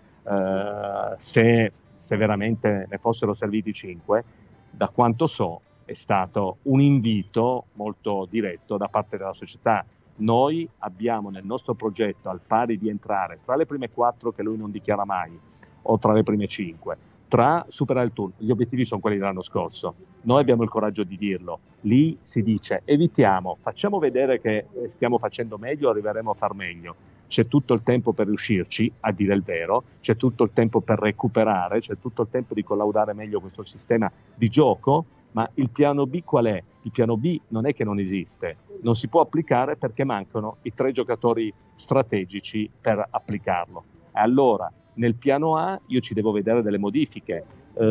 se veramente ne fossero serviti 5. Da quanto so è stato un invito molto diretto da parte della società. Noi abbiamo nel nostro progetto, al pari di entrare tra le prime 4 che lui non dichiara mai, o tra le prime 5, tra superare il turno. Gli obiettivi sono quelli dell'anno scorso, noi abbiamo il coraggio di dirlo. Lì si dice evitiamo, facciamo vedere che stiamo facendo meglio, arriveremo a far meglio. C'è tutto il tempo per riuscirci, a dire il vero, c'è tutto il tempo per recuperare, c'è tutto il tempo di collaudare meglio questo sistema di gioco. Ma il piano B qual è? Il piano B non è che non esiste, non si può applicare perché mancano i 3 giocatori strategici per applicarlo. Allora, nel piano A io ci devo vedere delle modifiche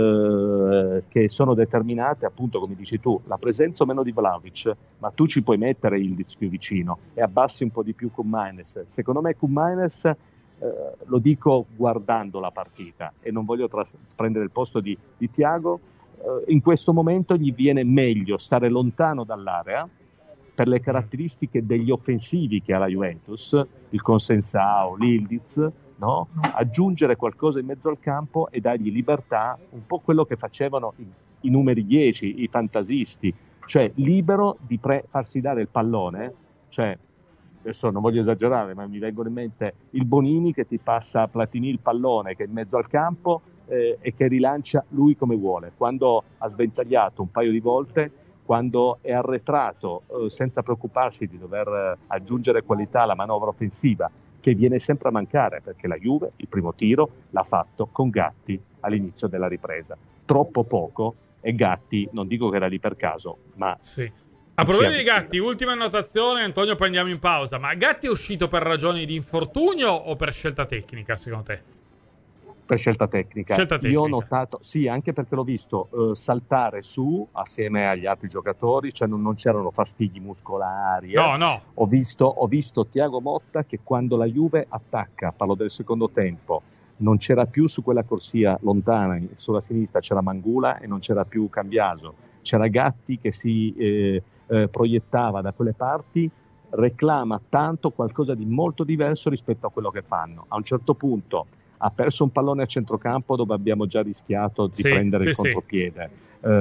che sono determinate, appunto, come dici tu, la presenza o meno di Vlahovic, ma tu ci puoi mettere Ildiz più vicino e abbassi un po' di più Koeman. Secondo me Koeman, lo dico guardando la partita e non voglio prendere il posto di Thiago, in questo momento gli viene meglio stare lontano dall'area per le caratteristiche degli offensivi che ha la Juventus, il Consensao, l'Ildiz, no? Aggiungere qualcosa in mezzo al campo e dargli libertà, un po' quello che facevano i numeri 10, i fantasisti, cioè libero di farsi dare il pallone, cioè adesso non voglio esagerare, ma mi vengono in mente il Bonini che ti passa a Platini il pallone, che è in mezzo al campo, e che rilancia lui come vuole. Quando ha sventagliato un paio di volte, quando è arretrato senza preoccuparsi di dover aggiungere qualità alla manovra offensiva, che viene sempre a mancare, perché la Juve il primo tiro l'ha fatto con Gatti all'inizio della ripresa. Troppo poco, e Gatti non dico che era lì per caso, ma... Sì. A proposito di Gatti, ultima annotazione, Antonio, poi andiamo in pausa. Ma Gatti è uscito per ragioni di infortunio o per scelta tecnica, secondo te? Per scelta tecnica. Io ho notato, sì, anche perché l'ho visto saltare su assieme agli altri giocatori, cioè non c'erano fastidi muscolari. No. Ho visto Thiago Motta che quando la Juve attacca, parlo del secondo tempo, non c'era più su quella corsia lontana, sulla sinistra c'era Mangula e non c'era più Cambiaso, c'era Gatti che si proiettava da quelle parti, reclama tanto qualcosa di molto diverso rispetto a quello che fanno. A un certo punto ha perso un pallone a centrocampo dove abbiamo già rischiato di prendere il contropiede.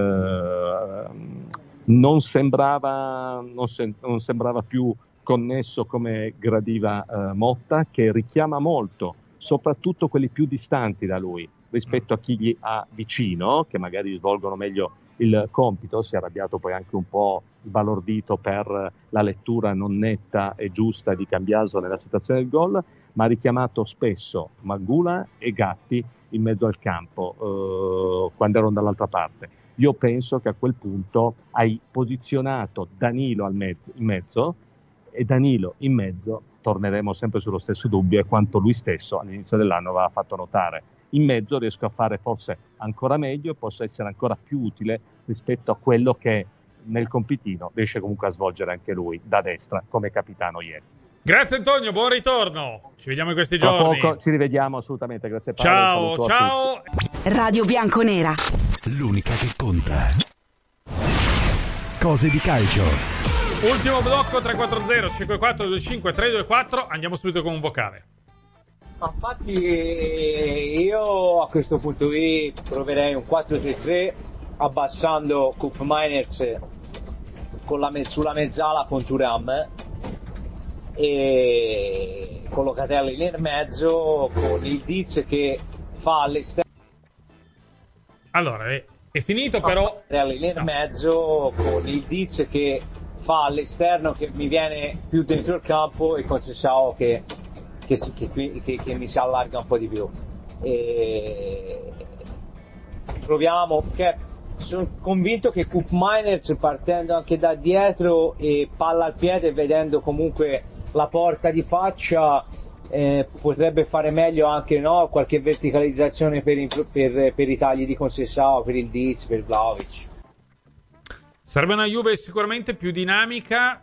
Non sembrava più connesso come gradiva Motta, che richiama molto soprattutto quelli più distanti da lui rispetto a chi gli ha vicino, che magari svolgono meglio il compito. Si è arrabbiato poi anche un po' sbalordito per la lettura non netta e giusta di Cambiaso nella situazione del gol, ma ha richiamato spesso Mangula e Gatti in mezzo al campo quando erano dall'altra parte. Io penso che a quel punto hai posizionato Danilo in mezzo, e Danilo in mezzo, torneremo sempre sullo stesso dubbio, è quanto lui stesso all'inizio dell'anno aveva fatto notare. In mezzo riesco a fare forse ancora meglio e posso essere ancora più utile rispetto a quello che nel compitino riesce comunque a svolgere anche lui da destra come capitano ieri. Grazie Antonio, buon ritorno. Ci vediamo in questi giorni. Tra poco ci rivediamo assolutamente. Grazie Paolo. Ciao. Radio Bianconera. L'unica che conta. Cose di calcio. Ultimo blocco 340 54 25 324. Andiamo subito con un vocale. Infatti io a questo punto qui proverei un 4-3-3 abbassando Koop Meiners sulla mezzala con Thuram e con Locatelli nel mezzo, con il Diz che fa all'esterno. Allora è finito però Locatelli nel mezzo, con il Diz che fa all'esterno, che mi viene più dentro il campo, e con Sessao che mi si allarga un po' di più. Proviamo, perché sono convinto che Koop Meiners, partendo anche da dietro e palla al piede, vedendo comunque la porta di faccia, potrebbe fare meglio anche qualche verticalizzazione per i tagli di Conceição, per il Diz, per Vlahovic. Serve una Juve sicuramente più dinamica,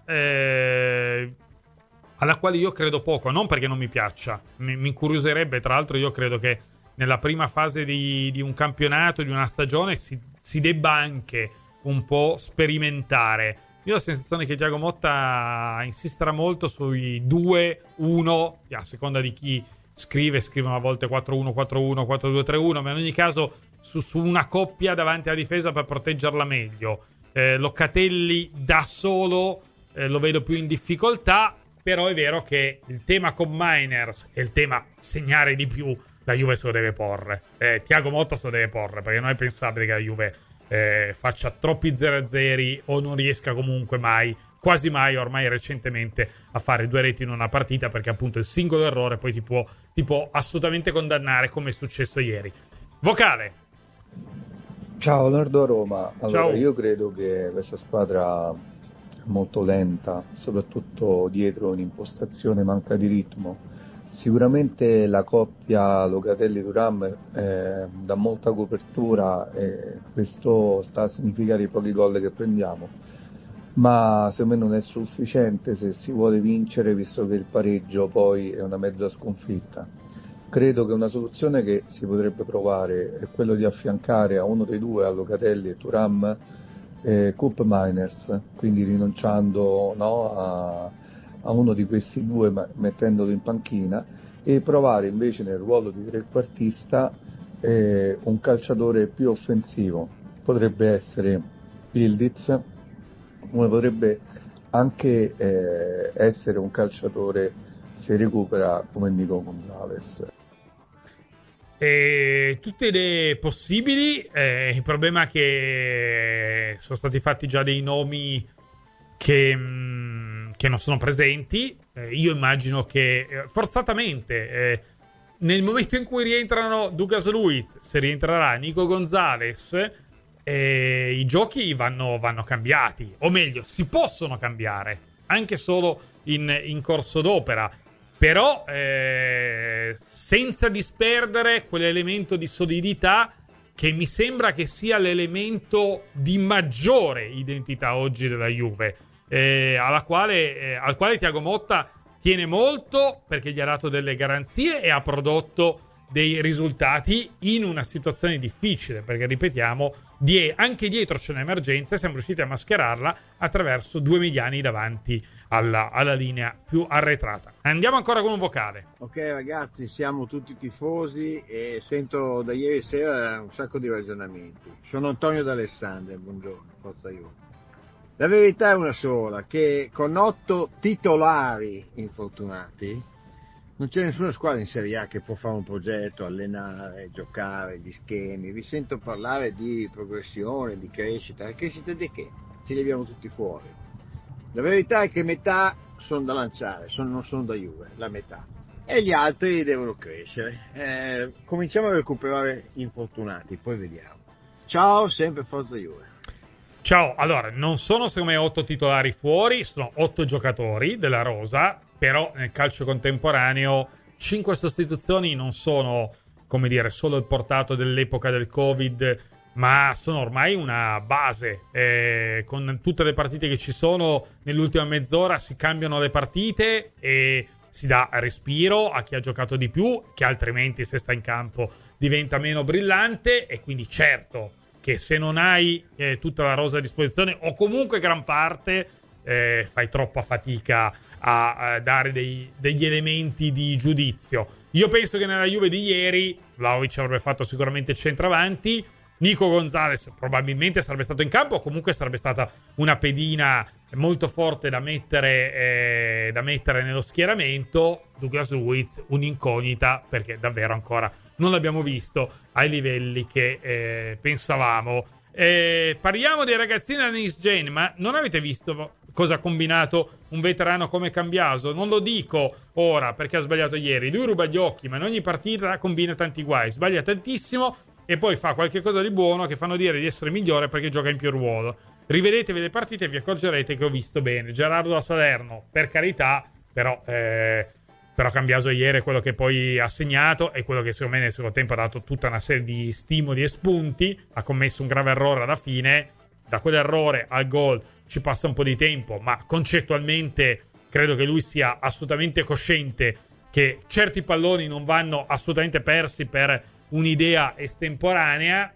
alla quale io credo poco, non perché non mi piaccia, mi incuriosirebbe. Tra l'altro io credo che nella prima fase di un campionato, di una stagione, si debba anche un po' sperimentare. Io ho la sensazione che Thiago Motta insisterà molto sui 2-1, a seconda di chi scrivono a volte 4-1, 4-1, 4-2-3-1, ma in ogni caso su una coppia davanti alla difesa per proteggerla meglio. Locatelli da solo lo vedo più in difficoltà, però è vero che il tema con Meiners e il tema segnare di più la Juve se lo deve porre. Thiago Motta se lo deve porre, perché non è pensabile che la Juve faccia troppi 0-0 o non riesca comunque quasi mai ormai recentemente a fare 2 reti in una partita, perché appunto il singolo errore poi ti può assolutamente condannare, come è successo ieri. Vocale. Ciao, Nardo Roma. Allora, Ciao. Io credo che questa squadra è molto lenta, soprattutto dietro in impostazione, manca di ritmo. Sicuramente la coppia Locatelli-Thuram dà molta copertura e questo sta a significare i pochi gol che prendiamo, ma secondo me non è sufficiente se si vuole vincere, visto che il pareggio poi è una mezza sconfitta. Credo che una soluzione che si potrebbe provare è quello di affiancare a uno dei due, a Locatelli e Thuram, Koop Meiners, quindi rinunciando a uno di questi due, mettendolo in panchina, e provare invece nel ruolo di trequartista un calciatore più offensivo. Potrebbe essere Yildiz, come potrebbe anche essere un calciatore, se recupera, come Nico Gonzalez. Tutte le possibili. Il problema è che sono stati fatti già dei nomi che non sono presenti. Io immagino che forzatamente nel momento in cui rientrano Douglas Luiz, se rientrerà Nico Gonzalez, i giochi vanno cambiati, o meglio si possono cambiare anche solo in corso d'opera, però senza disperdere quell'elemento di solidità che mi sembra che sia l'elemento di maggiore identità oggi della Juve, al quale Thiago Motta tiene molto, perché gli ha dato delle garanzie e ha prodotto dei risultati in una situazione difficile, perché ripetiamo, anche dietro c'è un'emergenza e siamo riusciti a mascherarla attraverso 2 mediani davanti alla linea più arretrata. Andiamo ancora con un vocale. Ok ragazzi, siamo tutti tifosi e sento da ieri sera un sacco di ragionamenti. Sono Antonio D'Alessandria, buongiorno, forza Juve. La verità è una sola, che con 8 titolari infortunati non c'è nessuna squadra in Serie A che può fare un progetto, allenare, giocare, gli schemi. Vi sento parlare di progressione, di crescita. La crescita di che? Ce li abbiamo tutti fuori. La verità è che metà sono da lanciare, non sono da Juve, la metà. E gli altri devono crescere. Cominciamo a recuperare gli infortunati, poi vediamo. Ciao, sempre forza Juve. Ciao, allora, non sono secondo me 8 titolari fuori, sono 8 giocatori della rosa, però nel calcio contemporaneo 5 sostituzioni non sono, come dire, solo il portato dell'epoca del Covid, ma sono ormai una base. Con tutte le partite che ci sono nell'ultima mezz'ora si cambiano le partite e si dà respiro a chi ha giocato di più, che altrimenti se sta in campo diventa meno brillante, e quindi certo che se non hai tutta la rosa a disposizione o comunque gran parte, fai troppa fatica a dare degli elementi di giudizio. Io penso che nella Juve di ieri Vlahovic avrebbe fatto sicuramente centravanti, Nico Gonzalez probabilmente sarebbe stato in campo, o comunque sarebbe stata una pedina molto forte da mettere nello schieramento. Douglas Luiz un'incognita, perché davvero ancora non l'abbiamo visto ai livelli che pensavamo. Parliamo dei ragazzini della Next Gen, ma non avete visto cosa ha combinato un veterano come Cambiaso? Non lo dico ora perché ha sbagliato ieri, lui ruba gli occhi, ma in ogni partita combina tanti guai, sbaglia tantissimo e poi fa qualche cosa di buono che fanno dire di essere migliore perché gioca in più ruolo. Rivedetevi le partite e vi accorgerete che ho visto bene. Gerardo da Salerno, per carità, però Cambiaso ieri è quello che poi ha segnato, è quello che secondo me nel secondo tempo ha dato tutta una serie di stimoli e spunti. Ha commesso un grave errore alla fine, da quell'errore al gol ci passa un po' di tempo, ma concettualmente credo che lui sia assolutamente cosciente che certi palloni non vanno assolutamente persi per un'idea estemporanea.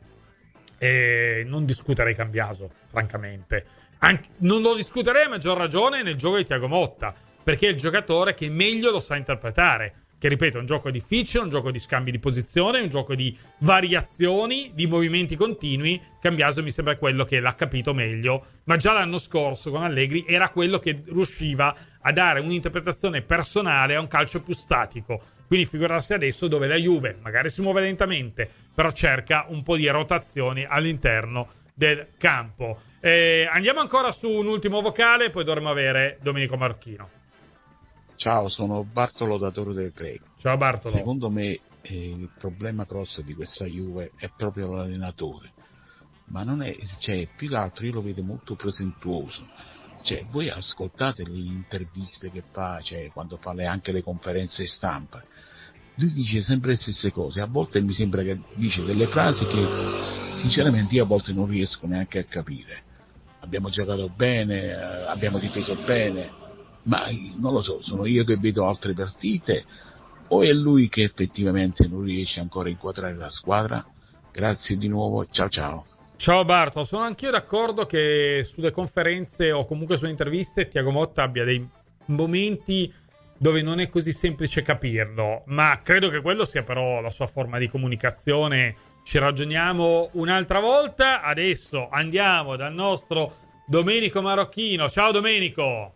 E non discuterei Cambiaso, francamente. Non lo discuterei a maggior ragione nel gioco di Thiago Motta, perché è il giocatore che meglio lo sa interpretare. Che ripeto, è un gioco difficile, un gioco di scambi di posizione, un gioco di variazioni, di movimenti continui. Cambiaso mi sembra quello che l'ha capito meglio, ma già l'anno scorso con Allegri era quello che riusciva a dare un'interpretazione personale a un calcio più statico. Quindi figurarsi adesso dove la Juve magari si muove lentamente, però cerca un po' di rotazioni all'interno del campo. Andiamo ancora su un ultimo vocale, poi dovremo avere Domenico Marocchino. Ciao, sono Bartolo da Torre del Greco. Ciao Bartolo. Secondo me il problema grosso di questa Juve è proprio l'allenatore, ma non è, più che altro io lo vedo molto presentuoso. Voi ascoltate le interviste che fa, quando fa anche le conferenze stampa, lui dice sempre le stesse cose, a volte mi sembra che dice delle frasi che sinceramente io a volte non riesco neanche a capire. Abbiamo giocato bene, abbiamo difeso bene, ma non lo so, sono io che vedo altre partite o è lui che effettivamente non riesce ancora a inquadrare la squadra? Grazie di nuovo, ciao ciao. Ciao Bartolo, sono anch'io d'accordo che sulle conferenze o comunque sulle interviste Thiago Motta abbia dei momenti dove non è così semplice capirlo, ma credo che quello sia però la sua forma di comunicazione. Ci ragioniamo un'altra volta. Adesso andiamo dal nostro Domenico Marocchino. Ciao Domenico.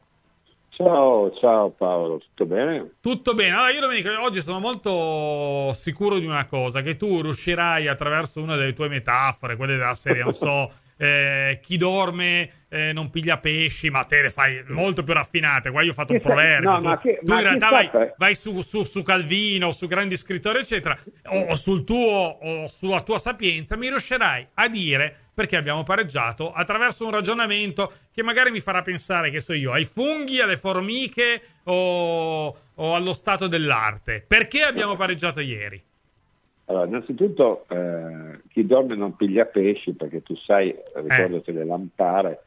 Ciao Paolo, tutto bene? Tutto bene. Allora io Domenico oggi sono molto sicuro di una cosa, che tu riuscirai attraverso una delle tue metafore, quelle della serie, non so, chi dorme non piglia pesci, ma te le fai molto più raffinate. Qua io ho fatto un proverbio. No, tu in realtà vai su Calvino, su grandi scrittori eccetera, o sulla tua sapienza mi riuscirai a dire perché abbiamo pareggiato attraverso un ragionamento che magari mi farà pensare, che so io, ai funghi, alle formiche o allo stato dell'arte. Perché abbiamo pareggiato ieri? Allora, innanzitutto chi dorme non piglia pesci, perché tu sai, ricordati le lampare,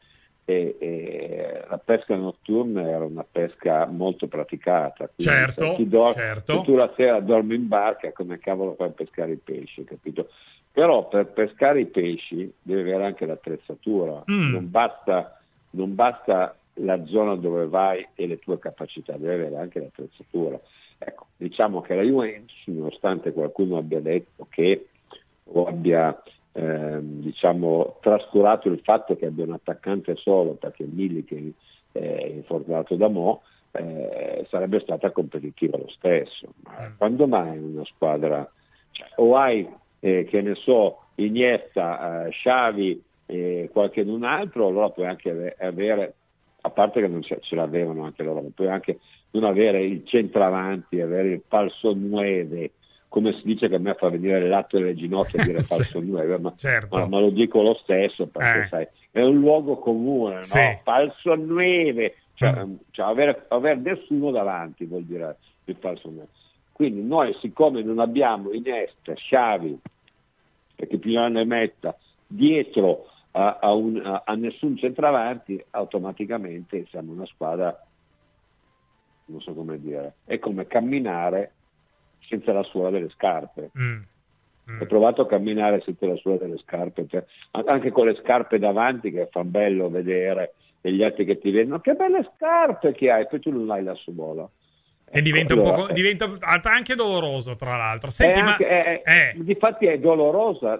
e la pesca notturna era una pesca molto praticata. Certo, se tu la sera dormi in barca, come cavolo fai a pescare i pesci, capito? Però per pescare i pesci devi avere anche l'attrezzatura, non basta la zona dove vai e le tue capacità, devi avere anche l'attrezzatura. Ecco, diciamo che la Juventus, nonostante qualcuno abbia detto che o abbia trascurato il fatto che abbia un attaccante solo perché Milik è infortunato da mo', sarebbe stata competitiva lo stesso. Ma quando mai una squadra, o hai che ne so, Iniesta, Xavi e qualche un altro, allora puoi anche avere, a parte che non ce l'avevano anche loro, ma puoi anche non avere il centravanti, avere il falso 9, come si dice, che a me fa venire il lato delle ginocchia dire falso 9, ma lo dico lo stesso perché sai, è un luogo comune, sì. No? Falso 9, avere nessuno davanti vuol dire il falso 9. Quindi noi, siccome non abbiamo Iniesta, Xavi, perché più ne metta dietro a nessun centravanti, automaticamente siamo una squadra, non so come dire, è come camminare senza la suola delle scarpe. Ho provato a camminare senza la suola delle scarpe, anche con le scarpe davanti, che fa bello vedere, e gli altri che ti vedono, che belle scarpe che hai, poi tu non hai la suola. E diventa diventa anche doloroso, tra l'altro. Senti, difatti è dolorosa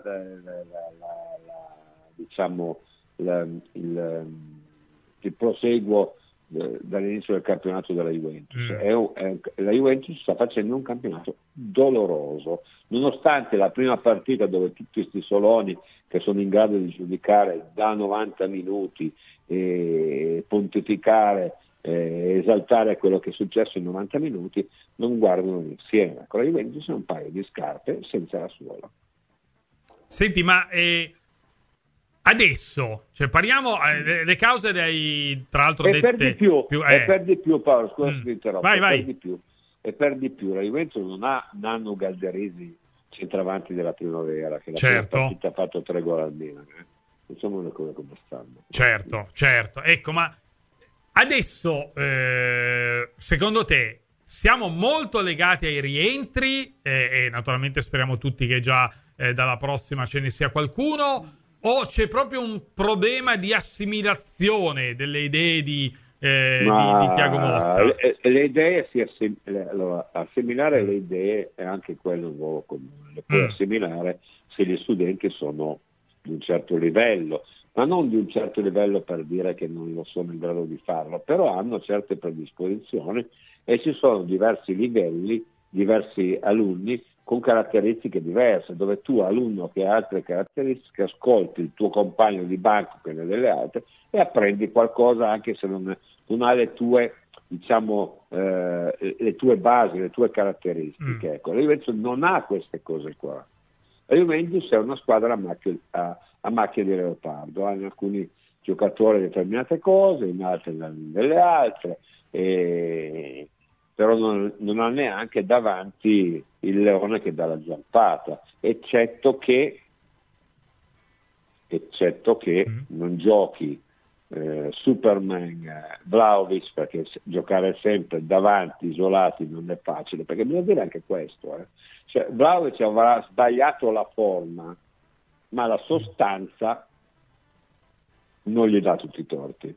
il proseguo dall'inizio del campionato della Juventus. La Juventus sta facendo un campionato doloroso, nonostante la prima partita dove tutti questi soloni che sono in grado di giudicare da 90 minuti e pontificare, esaltare quello che è successo in 90 minuti, non guardano insieme. Con la Juventus è un paio di scarpe senza la suola. Senti, ma adesso, parliamo le cause tra l'altro dette per di più Paolo, scusa se ti interrompo, vai. Per di più la Juventus non ha Nanu Galderisi, centravanti della primavera, che la prima partita ha fatto 3 gol al Milan, insomma le cose come stanno. Certo, ecco, ma adesso secondo te siamo molto legati ai rientri e naturalmente speriamo tutti che già dalla prossima ce ne sia qualcuno, o c'è proprio un problema di assimilazione delle idee di Thiago Motta? Le idee assimilare le idee è anche quello un nuovo comune, le puoi assimilare se gli studenti sono di un certo livello, ma non di un certo livello per dire che non lo sono in grado di farlo, però hanno certe predisposizioni e ci sono diversi livelli, diversi alunni con caratteristiche diverse, dove tu, alunno che ha altre caratteristiche, ascolti il tuo compagno di banco che ne ha delle altre e apprendi qualcosa anche se non ha le tue, le tue basi, le tue caratteristiche. Ecco, la Juventus non ha queste cose qua. La Juventus è una squadra a macchia di leopardo, ha in alcuni giocatori determinate cose, in altri delle altre, però non ha neanche davanti il leone che dà la zampata, eccetto che non giochi Superman, Vlahovic, perché giocare sempre davanti isolati non è facile, perché bisogna dire anche questo, Vlahovic avrà sbagliato la forma, ma la sostanza non gli dà tutti i torti.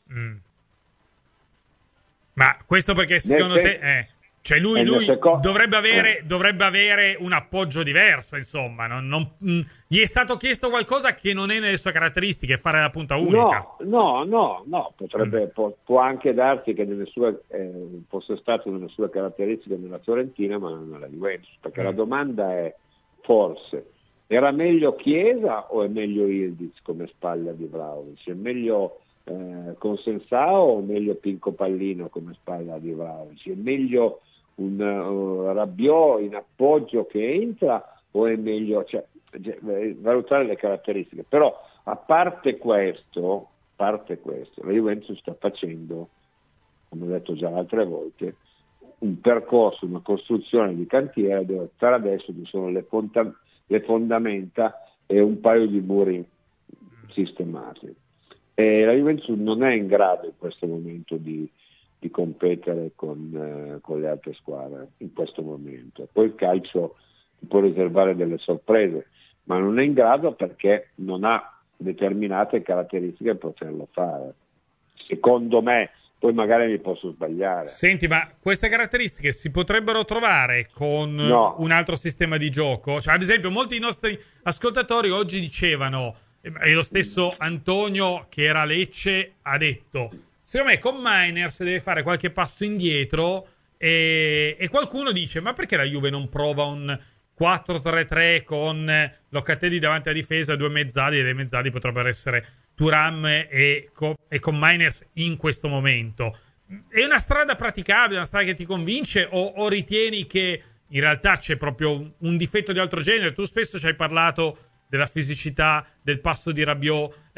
Ma questo perché secondo te lui dovrebbe avere un appoggio diverso, insomma, gli è stato chiesto qualcosa che non è nelle sue caratteristiche, fare la punta unica. No, può anche darsi che fosse stato nelle sue caratteristiche nella Fiorentina, ma non nella Juventus, perché la domanda è forse era meglio Chiesa o è meglio Ildiz come spalla di Vlahovic? È meglio Consensao o meglio Pinco Pallino come spalla di Vlahovic? È meglio un Rabiot in appoggio che entra o è meglio valutare le caratteristiche? Però a parte questo, la Juventus sta facendo, come ho detto già altre volte, un percorso, una costruzione di cantiere dove per adesso ci sono le fondamenta e un paio di muri sistemati. la Juventus non è in grado in questo momento di competere con le altre squadre in questo momento. Poi il calcio può riservare delle sorprese, ma non è in grado perché non ha determinate caratteristiche per poterlo fare, secondo me. Poi magari mi posso sbagliare. Senti, ma queste caratteristiche si potrebbero trovare con un altro sistema di gioco? Cioè, ad esempio, molti dei nostri ascoltatori oggi dicevano, e lo stesso Antonio che era a Lecce ha detto, secondo me con Mainers deve fare qualche passo indietro, e qualcuno dice, ma perché la Juve non prova un 4-3-3 con Locatelli davanti alla difesa, due mezzali, e le mezzali potrebbero essere Thuram e con Mainers in questo momento? È una strada praticabile, una strada che ti convince, o ritieni che in realtà c'è proprio un difetto di altro genere? Tu spesso ci hai parlato della fisicità, del passo di Rabiot,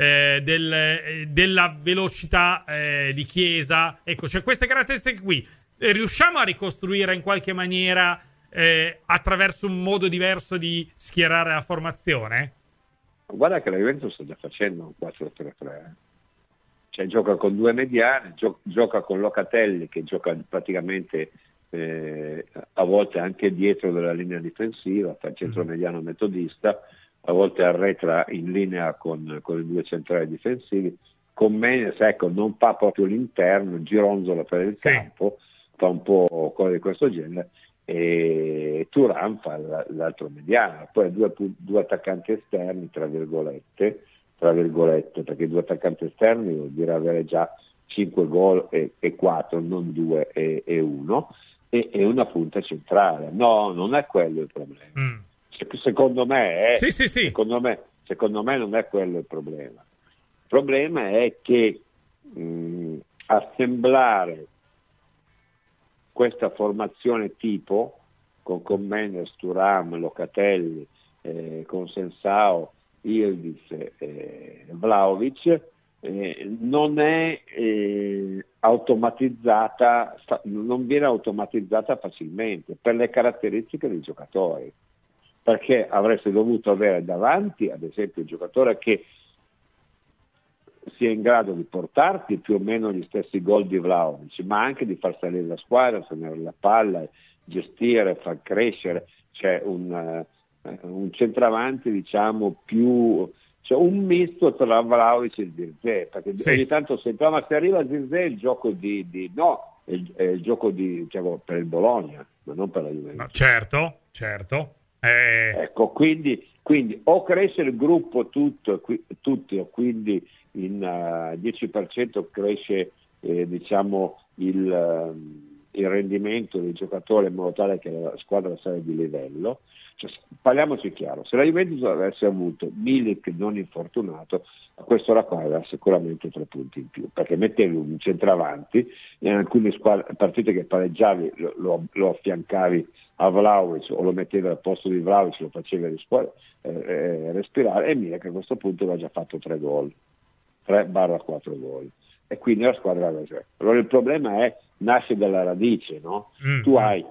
della velocità di Chiesa. Ecco, c'è queste caratteristiche qui. Riusciamo a ricostruire in qualche maniera attraverso un modo diverso di schierare la formazione? Guarda che la Juventus sta già facendo un 4-3-3, cioè gioca con due mediani, gioca con Locatelli che gioca praticamente a volte anche dietro della linea difensiva, fa il centro mediano metodista, a volte arretra in linea con i due centrali difensivi. Con Menes, ecco, non fa proprio l'interno, gironzola per il campo, fa un po' cose di questo genere, e Thuram fa l'altro mediano. Poi due attaccanti esterni, tra virgolette, perché due attaccanti esterni vuol dire avere già 5 gol e 4, non 2 e 1, e una punta centrale. No, non è quello il problema. Secondo me, secondo me non è quello il problema. Il problema è che assemblare questa formazione tipo con Mendes, Thuram, Locatelli, con Sensao, Ildiz, Vlahovic, non è automatizzata, non viene automatizzata facilmente per le caratteristiche dei giocatori, perché avreste dovuto avere davanti ad esempio un giocatore che sia in grado di portarti più o meno gli stessi gol di Vlahovic, ma anche di far salire la squadra, tenere la palla, gestire, far crescere. C'è un centravanti, diciamo, più, cioè un misto tra Vlahovic e Zirkzee, perché ogni tanto sento, ma se arriva Zirkzee il gioco è il gioco diciamo, per il Bologna, ma non per la Juventus. No, certo. Ecco, quindi o cresce il gruppo tutti, o quindi in 10% cresce diciamo il rendimento dei giocatori in modo tale che la squadra sia di livello. Cioè, parliamoci chiaro, se la Juventus avesse avuto Milik non infortunato, a quest'ora qua aveva sicuramente 3 punti in più, perché mettevi un centravanti in alcune partite che pareggiavi lo affiancavi a Vlahovic o lo mettevi al posto di Vlahovic, lo facevi respirare, e Milik a questo punto aveva già fatto 3 gol, 3/4 gol, e quindi la squadra aveva già. Allora il problema nasce dalla radice, no? Tu hai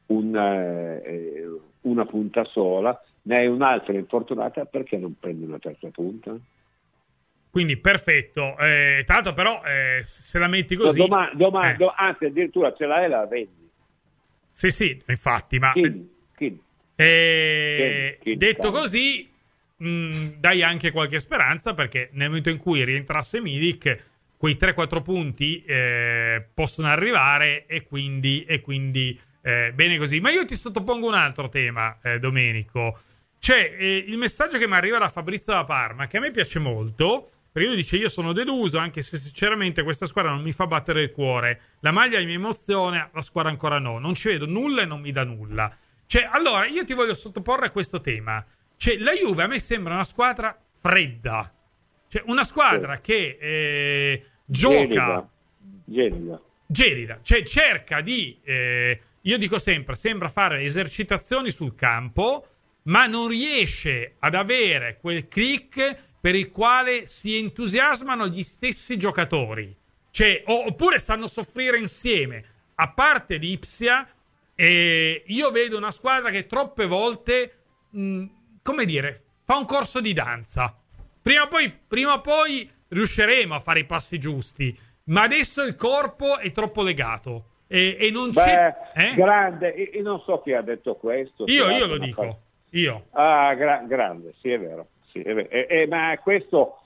una punta sola, ne hai un'altra infortunata, perché non prendi una terza punta? Quindi perfetto. Tra l'altro però se la metti così anzi addirittura ce l'hai e la vendi. Sì, infatti, ma Chi? detto così dai anche qualche speranza, perché nel momento in cui rientrasse Milik quei 3-4 punti possono arrivare, e quindi bene così. Ma io ti sottopongo un altro tema, Domenico. C'è il messaggio che mi arriva da Fabrizio da Parma, che a me piace molto, perché lui dice: io sono deluso, anche se sinceramente questa squadra non mi fa battere il cuore, la maglia mi emoziona, la squadra ancora no, non ci vedo nulla e non mi dà nulla. Cioè, allora io ti voglio sottoporre a questo tema. Cioè, la Juve a me sembra una squadra fredda, cioè una squadra che gioca gelida, cioè cerca di io dico sempre, sembra fare esercitazioni sul campo, ma non riesce ad avere quel click per il quale si entusiasmano gli stessi giocatori. Cioè, oppure sanno soffrire insieme. A parte l'Ipsia, io vedo una squadra che troppe volte, come dire, fa un corso di danza. Prima o poi riusciremo a fare i passi giusti, ma adesso il corpo è troppo legato e non c'è... Grande, io non so chi ha detto questo. Io lo dico, io. Grande, sì, è vero. Sì, è vero. Ma questo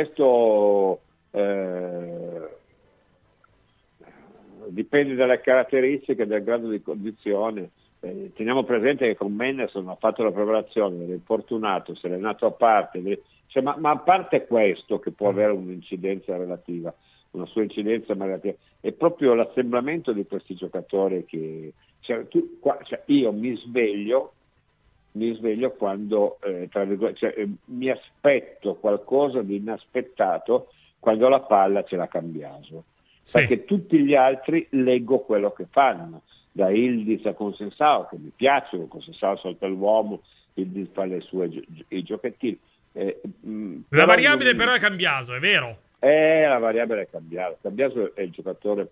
dipende dalle caratteristiche, del grado di condizione. Teniamo presente che con Mendelson ha fatto la preparazione, era infortunato, si è allenato a parte, ma a parte questo che può avere un'incidenza relativa, una sua incidenza relativa, è proprio l'assemblamento di questi giocatori che io mi sveglio quando mi aspetto qualcosa di inaspettato quando la palla ce l'ha Cambiaso, perché tutti gli altri leggo quello che fanno, da Yildiz a Consensao, che mi piacciono, Consensao salta l'uomo, Yildiz fa i giochettini. La variabile però è Cambiaso, è vero? La variabile è Cambiaso. Cambiaso è il giocatore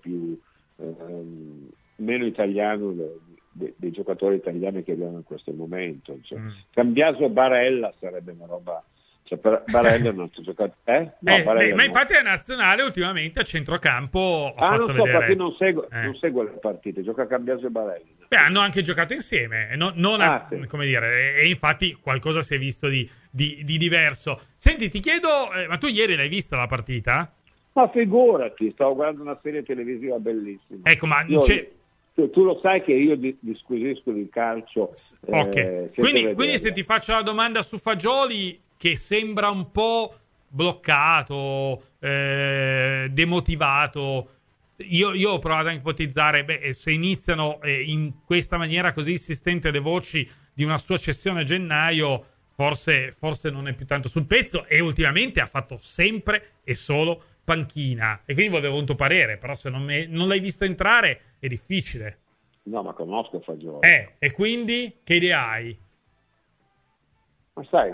meno italiano dei giocatori italiani che abbiamo in questo momento. Cambiaso Barella sarebbe una roba... Barella è un altro giocatore. Ma infatti è nazionale ultimamente a centrocampo. Non so, perché non seguo le partite. Gioca Cambiaso e Barella. Hanno anche giocato insieme, come dire, e infatti qualcosa si è visto di diverso. Senti, ti chiedo, ma tu ieri l'hai vista la partita? Ma figurati, stavo guardando una serie televisiva bellissima. Ecco, ma tu lo sai che io disquisisco di calcio. Ok, quindi se ti faccio la domanda su Fagioli, che sembra un po' bloccato, demotivato, io ho provato a ipotizzare, se iniziano in questa maniera così insistente le voci di una sua cessione a gennaio, forse non è più tanto sul pezzo, e ultimamente ha fatto sempre e solo panchina, e quindi volevo un tuo parere, però se non l'hai visto entrare è difficile. No, ma conosco Fagioli. E quindi che idea hai? Ma sai,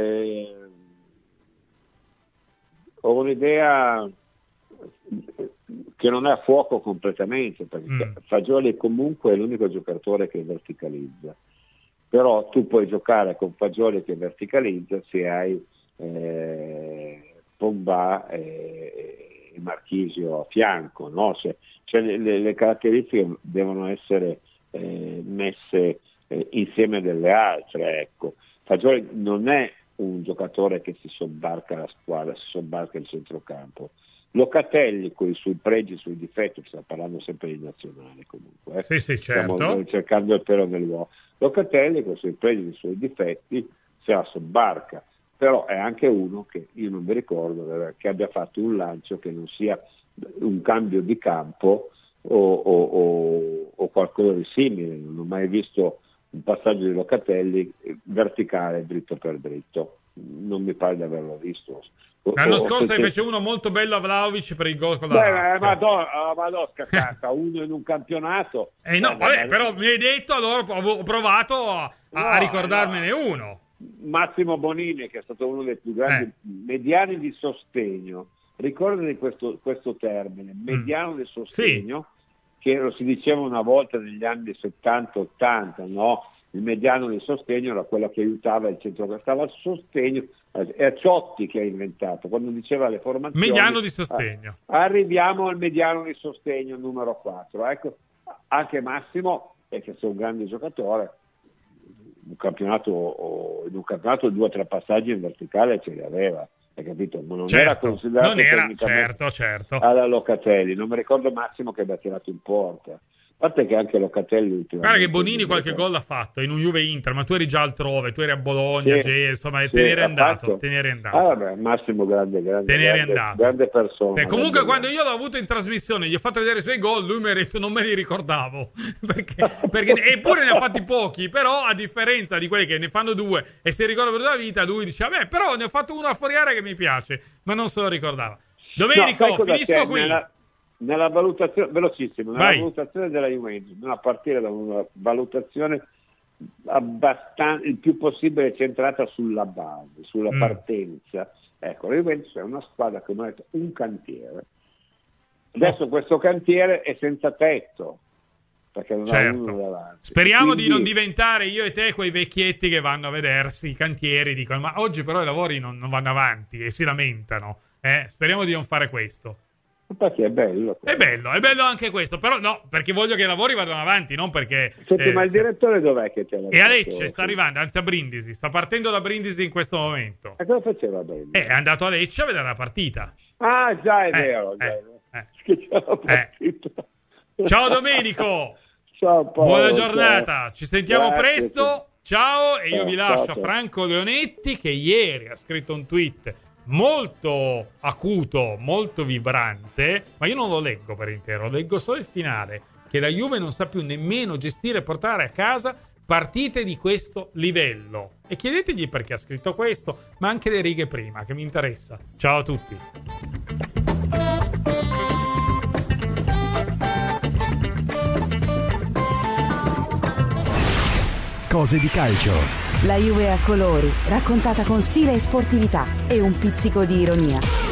ho un'idea che non è a fuoco completamente, perché Fagioli comunque è l'unico giocatore che verticalizza, però tu puoi giocare con Fagioli che verticalizza se hai Pogba e Marchisio a fianco, no? Le caratteristiche devono essere messe insieme delle altre, ecco. Fagioli non è un giocatore che si sobbarca la squadra, si sobbarca il centrocampo. Locatelli con i suoi pregi e i suoi difetti, stiamo parlando sempre di nazionale comunque. Sì, certo. Stiamo cercando il pelo nell'uovo. Locatelli con i suoi pregi e i suoi difetti se la sobbarca, però è anche uno che io non mi ricordo che abbia fatto un lancio che non sia un cambio di campo o qualcosa di simile. Non ho mai visto un passaggio di Locatelli verticale dritto per dritto, non mi pare di averlo visto. L'anno scorso fece uno molto bello a Vlahovic per il gol con la Lazio. Madonna scaccata, uno in un campionato. Però mi hai detto, allora ho provato a ricordarmene uno. Massimo Bonini, che è stato uno dei più grandi mediani di sostegno, ricordati questo termine, mediano di sostegno, che lo si diceva una volta negli anni 70-80, no? Il mediano di sostegno era quello che aiutava il centro, stava a sostegno, è Ciotti che ha inventato, quando diceva le formazioni. Mediano di sostegno. Arriviamo al mediano di sostegno numero 4. Ecco, anche Massimo, che è un grande giocatore, in un campionato 2 o 3 passaggi in verticale ce li aveva. Hai capito? Ma non era considerato certo. alla Locatelli. Non mi ricordo Massimo che abbia tirato in porta. A parte che anche Locatelli ultimamente... Guarda che Bonini qualche gol l'ha fatto in un Juve Inter, ma tu eri già altrove, tu eri a Bologna, insomma, te ne eri andato. Vabbè, Massimo grande persona. Comunque quando io l'ho avuto in trasmissione, gli ho fatto vedere i suoi gol, lui mi ha detto non me li ricordavo, perché eppure ne ha fatti pochi, però a differenza di quelli che ne fanno 2 e si ricorda per tutta la vita, lui dice vabbè, però ne ho fatto uno a fuori area che mi piace, ma non se lo ricordava. Domenico, finisco qui. Nella valutazione, velocissimo, valutazione della Juventus, a partire da una valutazione abbastanza, il più possibile centrata sulla base, sulla partenza. Ecco, la Juventus è una squadra che ha un cantiere. Adesso questo cantiere è senza tetto. perché non certo. ha uno davanti. Speriamo Quindi, di non diventare io e te quei vecchietti che vanno a vedersi i cantieri, dicono ma oggi però i lavori non vanno avanti e si lamentano. Speriamo di non fare questo. Perché è bello. È bello anche questo, però no, perché voglio che i lavori vadano avanti, non perché... Senti, ma il direttore dov'è che te l'ha E a Lecce, sta arrivando, anzi a Brindisi, sta partendo da Brindisi in questo momento. E cosa faceva a Brindisi? È andato a Lecce a vedere la partita. Ah, già, è vero. Che c'è la partita. Ciao Domenico! Ciao Paolo, buona giornata, ciao. Ci sentiamo Grazie. presto, ciao, e io vi lascio ciao. a Franco Leonetti che ieri ha scritto un tweet molto acuto, molto vibrante, ma io non lo leggo per intero, leggo solo il finale, che la Juve non sa più nemmeno gestire e portare a casa partite di questo livello. E chiedetegli perché ha scritto questo, ma anche le righe prima, che mi interessa. Ciao a tutti. Cose di calcio. La Juve a colori, raccontata con stile e sportività e un pizzico di ironia.